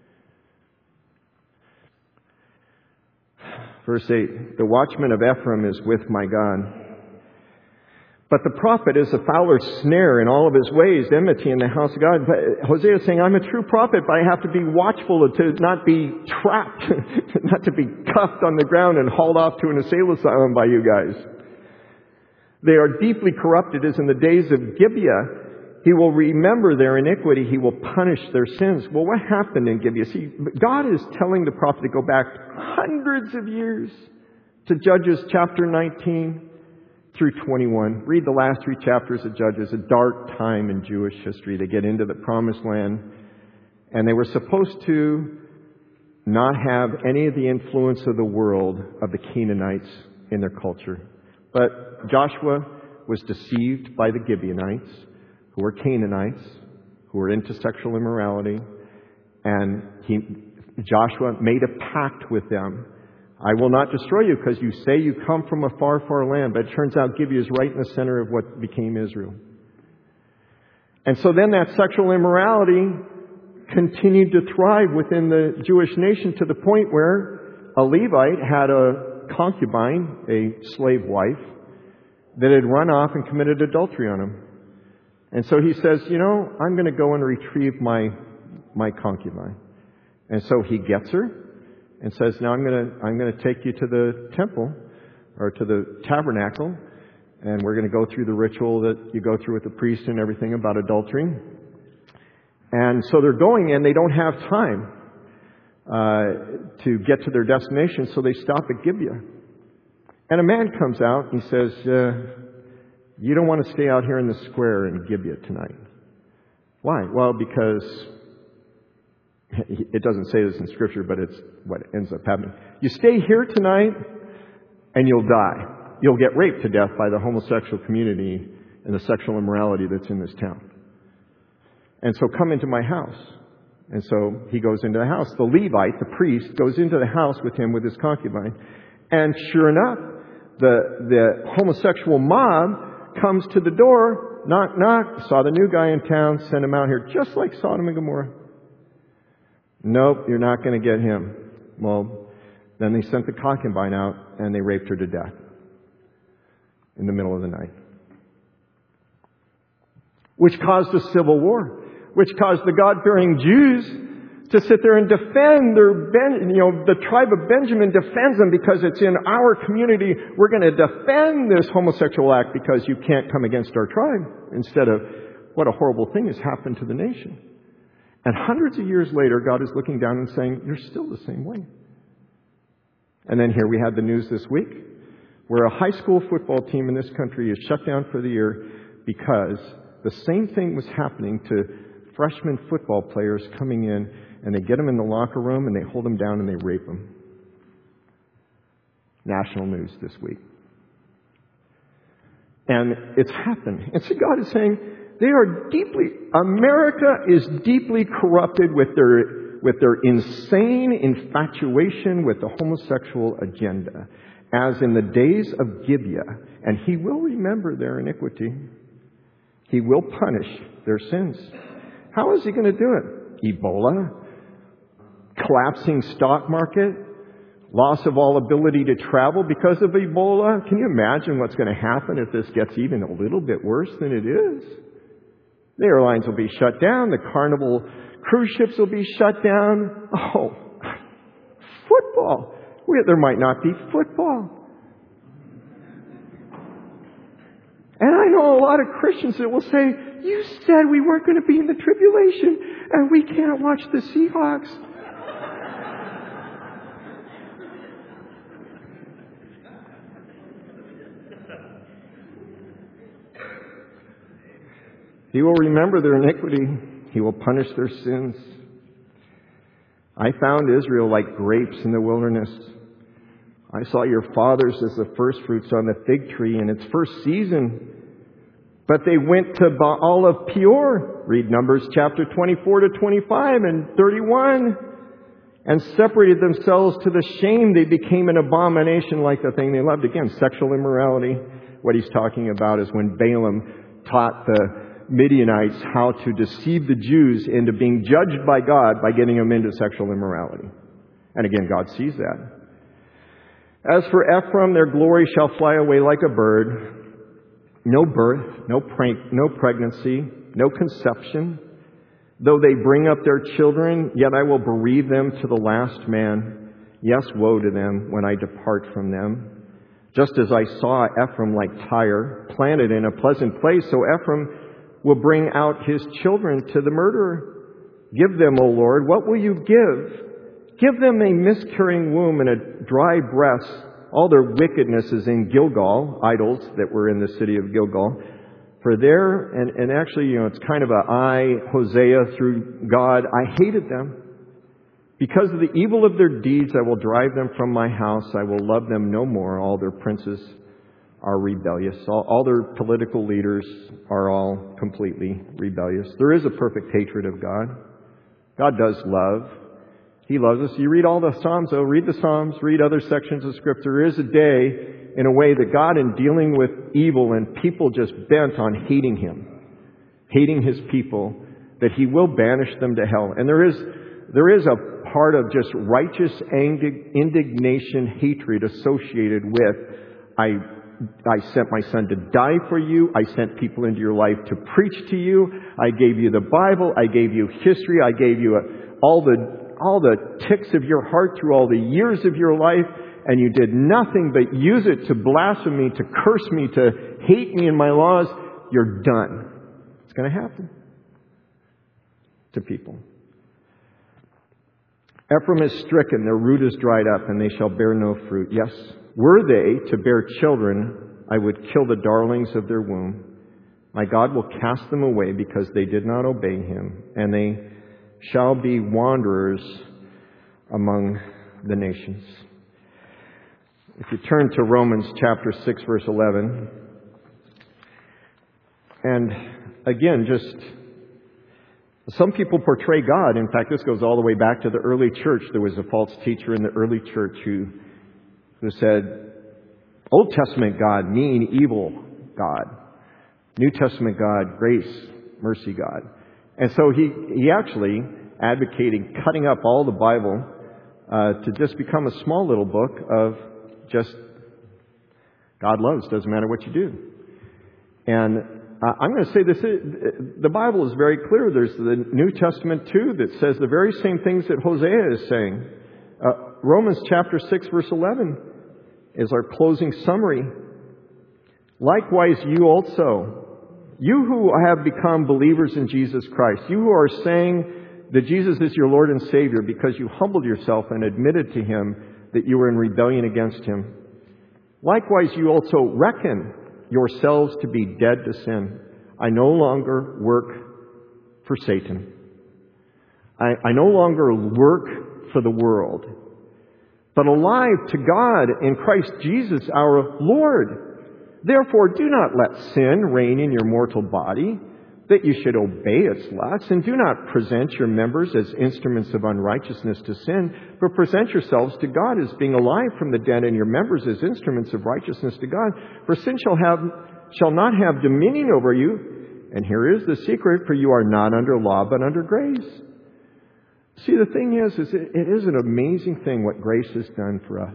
Verse eight, the watchman of Ephraim is with my God. But the prophet is a fowler's snare in all of his ways, enmity in the house of God. But Hosea is saying, I'm a true prophet, but I have to be watchful to not be trapped, not to be cuffed on the ground and hauled off to an asylum asylum by you guys. They are deeply corrupted as in the days of Gibeah. He will remember their iniquity. He will punish their sins. Well, what happened in Gibeah? See, God is telling the prophet to go back hundreds of years to Judges chapter nineteen through twenty-one. Read the last three chapters of Judges, a dark time in Jewish history. They get into the promised land, and they were supposed to not have any of the influence of the world of the Canaanites in their culture. But Joshua was deceived by the Gibeonites, who were Canaanites, who were into sexual immorality. And he, Joshua made a pact with them. I will not destroy you because you say you come from a far, far land. But it turns out Gibeah is right in the center of what became Israel. And so then that sexual immorality continued to thrive within the Jewish nation to the point where a Levite had a concubine, a slave wife, that had run off and committed adultery on him. And so he says, you know, I'm going to go and retrieve my my concubine. And so he gets her and says, now I'm going to I'm going to take you to the temple or to the tabernacle, and we're going to go through the ritual that you go through with the priest and everything about adultery. And so they're going, and they don't have time uh, to get to their destination, so they stop at Gibeah. And a man comes out and he says, uh, you don't want to stay out here in the square in Gibeah tonight. Why? Well, because It doesn't say this in Scripture, but it's what ends up happening. You stay here tonight, and you'll die. You'll get raped to death by the homosexual community and the sexual immorality that's in this town. And so come into my house. And so he goes into the house. The Levite, the priest, goes into the house with him with his concubine. And sure enough, the, the homosexual mob comes to the door, knock, knock, saw the new guy in town, sent him out here, just like Sodom and Gomorrah. Nope, you're not going to get him. Well, then they sent the concubine out, and they raped her to death in the middle of the night. Which caused a civil war. Which caused the God-fearing Jews to sit there and defend their, ben, you know, the tribe of Benjamin defends them because it's in our community. We're going to defend this homosexual act because you can't come against our tribe. Instead of, what a horrible thing has happened to the nation. And hundreds of years later, God is looking down and saying, you're still the same way. And then here we had the news this week where a high school football team in this country is shut down for the year because the same thing was happening to freshman football players coming in, and they get them in the locker room and they hold them down and they rape them. National news this week. And it's happened. And so God is saying, they are deeply, America is deeply corrupted with their, with their insane infatuation with the homosexual agenda, as in the days of Gibeah. And He will remember their iniquity. He will punish their sins. How is He going to do it? Ebola? Collapsing stock market? Loss of all ability to travel because of Ebola? Can you imagine what's going to happen if this gets even a little bit worse than it is? The airlines will be shut down. The Carnival cruise ships will be shut down. Oh, football. There might not be football. And I know a lot of Christians that will say, you said we weren't going to be in the tribulation and we can't watch the Seahawks. He will remember their iniquity. He will punish their sins. I found Israel like grapes in the wilderness. I saw your fathers as the first fruits on the fig tree in its first season. But they went to Baal of Peor. Read Numbers chapter twenty-four to twenty-five and thirty-one. And separated themselves to the shame. They became an abomination like the thing they loved. Again, sexual immorality. What he's talking about is when Balaam taught the Midianites how to deceive the Jews into being judged by God by getting them into sexual immorality. And again, God sees that. As for Ephraim, their glory shall fly away like a bird. No birth, no prank, no pregnancy, no conception. Though they bring up their children, yet I will bereave them to the last man. Yes, woe to them when I depart from them. Just as I saw Ephraim like Tyre, planted in a pleasant place, so Ephraim will bring out his children to the murderer. Give them, O Lord, what will you give? Give them a miscarrying womb and a dry breast. All their wickedness is in Gilgal, idols that were in the city of Gilgal. For there, and, and actually, you know, it's kind of a I, Hosea, through God, I hated them. Because of the evil of their deeds, I will drive them from my house. I will love them no more. All their princes are rebellious. All, all their political leaders are all completely rebellious. There is a perfect hatred of God. God does love. He loves us. You read all the Psalms, though. Read the Psalms. Read other sections of Scripture. There is a day, in a way, that God, in dealing with evil and people just bent on hating Him, hating His people, that He will banish them to hell. And there is, there is a part of just righteous indignation, hatred associated with, I I sent my Son to die for you. I sent people into your life to preach to you. I gave you the Bible. I gave you history. I gave you a, all the all the ticks of your heart through all the years of your life. And you did nothing but use it to blaspheme me, to curse me, to hate me and my laws. You're done. It's going to happen to people. Ephraim is stricken. Their root is dried up, and they shall bear no fruit. Yes, were they to bear children, I would kill the darlings of their womb. My God will cast them away because they did not obey Him, and they shall be wanderers among the nations. If you turn to Romans chapter six, verse eleven, and again, just some people portray God. In fact, this goes all the way back to the early church. There was a false teacher in the early church who, who said, Old Testament God, mean, evil God. New Testament God, grace, mercy God. And so he, he actually advocated cutting up all the Bible uh, to just become a small little book of just God loves, doesn't matter what you do. And uh, I'm going to say this, the Bible is very clear. There's the New Testament too that says the very same things that Hosea is saying. Uh, Romans chapter six, verse eleven is our closing summary. Likewise, you also, you who have become believers in Jesus Christ, you who are saying that Jesus is your Lord and Savior because you humbled yourself and admitted to Him that you were in rebellion against Him. Likewise, you also reckon yourselves to be dead to sin. I no longer work for Satan. I, I no longer work for the world, but alive to God in Christ Jesus our Lord. Therefore, do not let sin reign in your mortal body, that you should obey its lusts, and do not present your members as instruments of unrighteousness to sin, but present yourselves to God as being alive from the dead, and your members as instruments of righteousness to God. For sin shall have shall not have dominion over you. And here is the secret, for you are not under law, but under grace. See, the thing is, is it, it is an amazing thing what grace has done for us.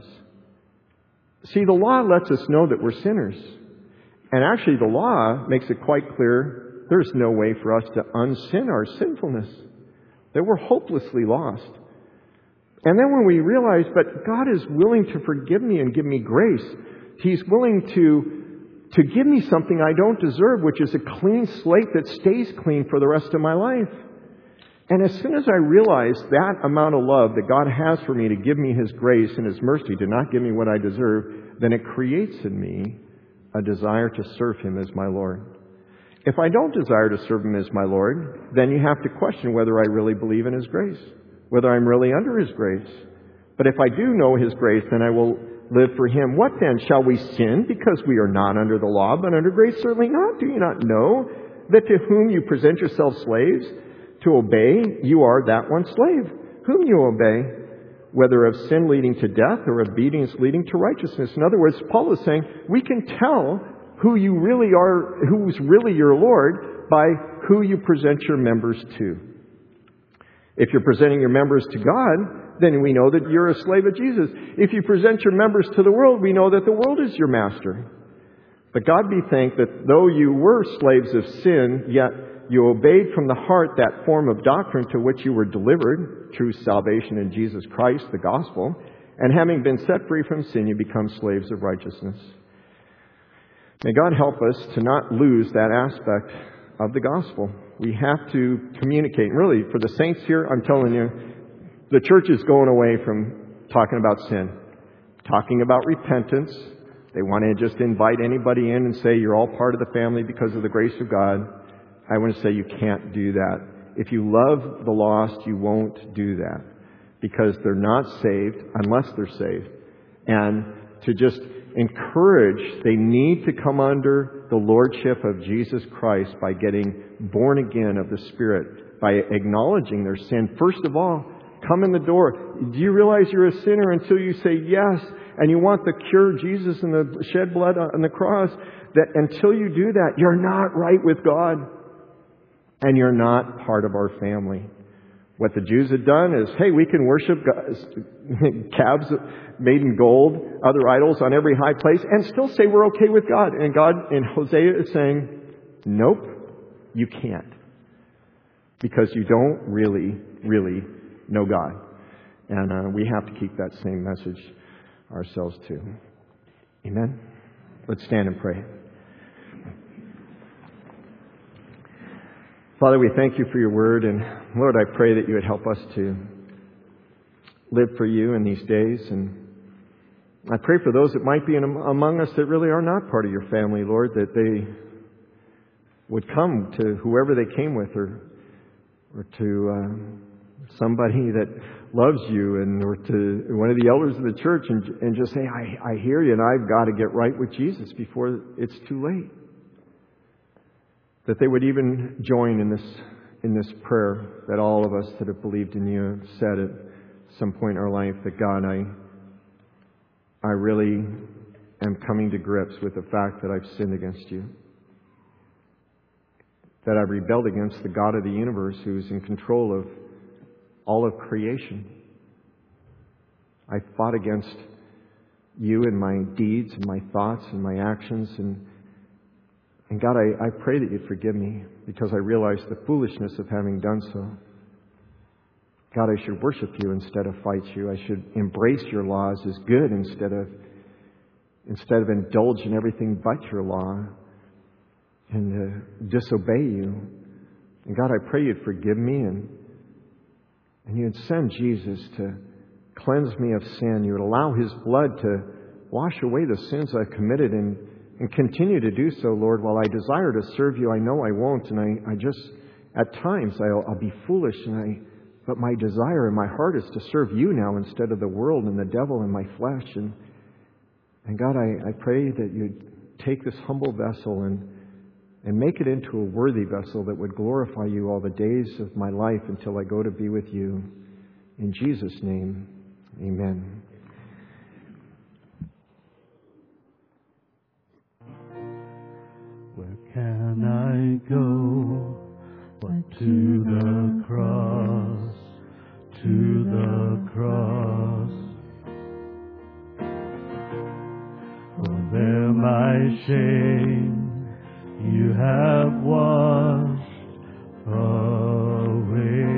See, the law lets us know that we're sinners. And actually, the law makes it quite clear there's no way for us to unsin our sinfulness, that we're hopelessly lost. And then when we realize, but God is willing to forgive me and give me grace, He's willing to, to give me something I don't deserve, which is a clean slate that stays clean for the rest of my life. And as soon as I realize that amount of love that God has for me to give me His grace and His mercy to not give me what I deserve, then it creates in me a desire to serve Him as my Lord. If I don't desire to serve Him as my Lord, then you have to question whether I really believe in His grace, whether I'm really under His grace. But if I do know His grace, then I will live for Him. What then? Shall we sin because we are not under the law, but under grace? Certainly not. Do you not know that to whom you present yourselves slaves to obey, you are that one slave, whom you obey, whether of sin leading to death or obedience leading to righteousness? In other words, Paul is saying we can tell who you really are, who's really your Lord, by who you present your members to. If you're presenting your members to God, then we know that you're a slave of Jesus. If you present your members to the world, we know that the world is your master. But God be thanked that though you were slaves of sin, yet you obeyed from the heart that form of doctrine to which you were delivered, true salvation in Jesus Christ, the gospel, and having been set free from sin, you become slaves of righteousness. May God help us to not lose that aspect of the gospel. We have to communicate. And really, for the saints here, I'm telling you, the church is going away from talking about sin, talking about repentance. They want to just invite anybody in and say you're all part of the family because of the grace of God. I want to say you can't do that. If you love the lost, you won't do that because they're not saved unless they're saved. And to just encourage, they need to come under the lordship of Jesus Christ by getting born again of the Spirit, by acknowledging their sin. First of all, come in the door. Do you realize you're a sinner until you say yes, and you want the cure, Jesus and the shed blood on the cross? That until you do that, you're not right with God. And you're not part of our family. What the Jews had done is, hey, we can worship calves made in gold, other idols on every high place, and still say we're okay with God. And God in Hosea is saying, nope, you can't. Because you don't really, really know God. And uh, we have to keep that same message ourselves too. Amen? Let's stand and pray. Father, we thank you for your word, and Lord, I pray that you would help us to live for you in these days. And I pray for those that might be in, among us that really are not part of your family, Lord, that they would come to whoever they came with, or or to uh, somebody that loves you, and or to one of the elders of the church, and, and just say, I, I hear you, and I've got to get right with Jesus before it's too late. That they would even join in this in this prayer that all of us that have believed in you have said at some point in our life, that God, I I really am coming to grips with the fact that I've sinned against you. That I've rebelled against the God of the universe who's in control of all of creation. I fought against you in my deeds and my thoughts and my actions. And, and God, I, I pray that you'd forgive me, because I realize the foolishness of having done so. God, I should worship you instead of fight you. I should embrace your laws as good instead of instead of indulge in everything but your law and uh, disobey you. And God, I pray you'd forgive me, and and you'd send Jesus to cleanse me of sin. You would allow His blood to wash away the sins I've committed, and, and continue to do so, Lord. While I desire to serve you, I know I won't, and I, I just, at times, I'll, I'll be foolish, and I, but my desire in my heart is to serve you now instead of the world and the devil and my flesh. And, and God, I, I pray that you'd take this humble vessel and And make it into a worthy vessel that would glorify you all the days of my life until I go to be with you. In Jesus' name, amen. Where can I go but to the cross, to the cross? For there my shame you have washed away.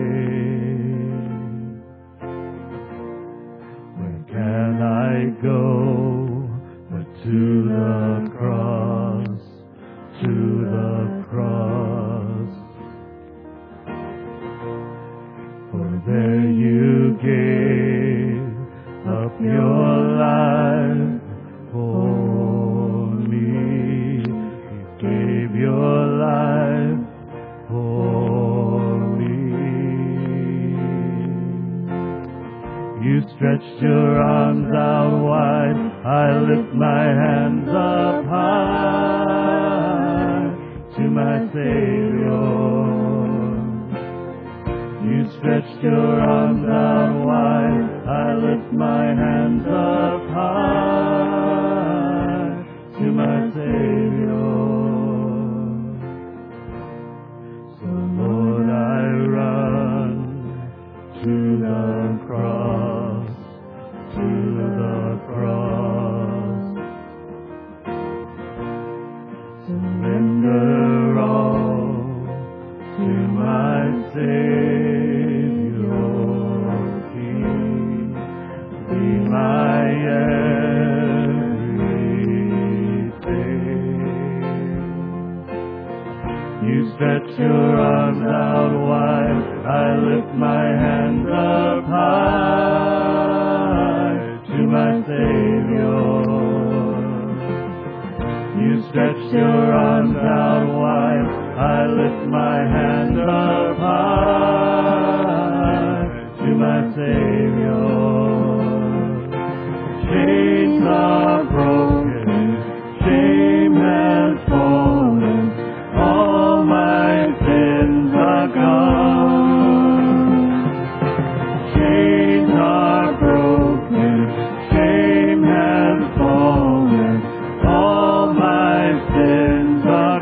Where can I go but to the cross, to the cross? For there you gave up your life for me. You gave your life for me. You stretched your arms out wide. I lift my hands up high to my Savior. You stretched your arms out wide. I lift my hands up high to my Savior. So Lord, I run to the cross, to the cross. Surrender all to my Savior King. Be my everything. You stretch your arms out wide. I lift my hands up high to my Savior. You stretch your arms out wide. I lift my hands up high to my Savior. Chains are broken. Shame has fallen. All my sins are gone. Chains are broken. Shame has fallen. All my sins are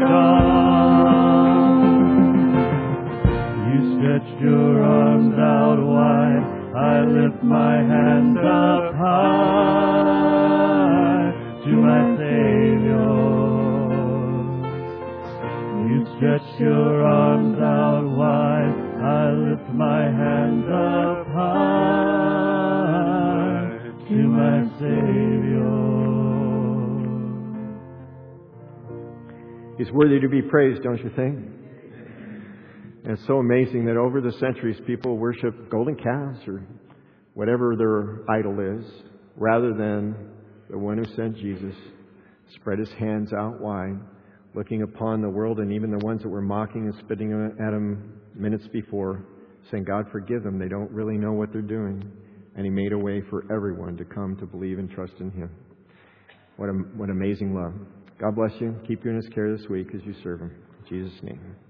gone. You stretched your arms out wide. I lift my hands up high to my Savior. You stretch your arms out wide. I lift my hands up high to my Savior. He's worthy to be praised, don't you think? And it's so amazing that over the centuries people worship golden calves or whatever their idol is, rather than the one who sent Jesus, spread his hands out wide, looking upon the world, and even the ones that were mocking and spitting at him minutes before, saying, God, forgive them. They don't really know what they're doing. And He made a way for everyone to come to believe and trust in Him. What a, what amazing love. God bless you. Keep you in His care this week as you serve Him. In Jesus' name.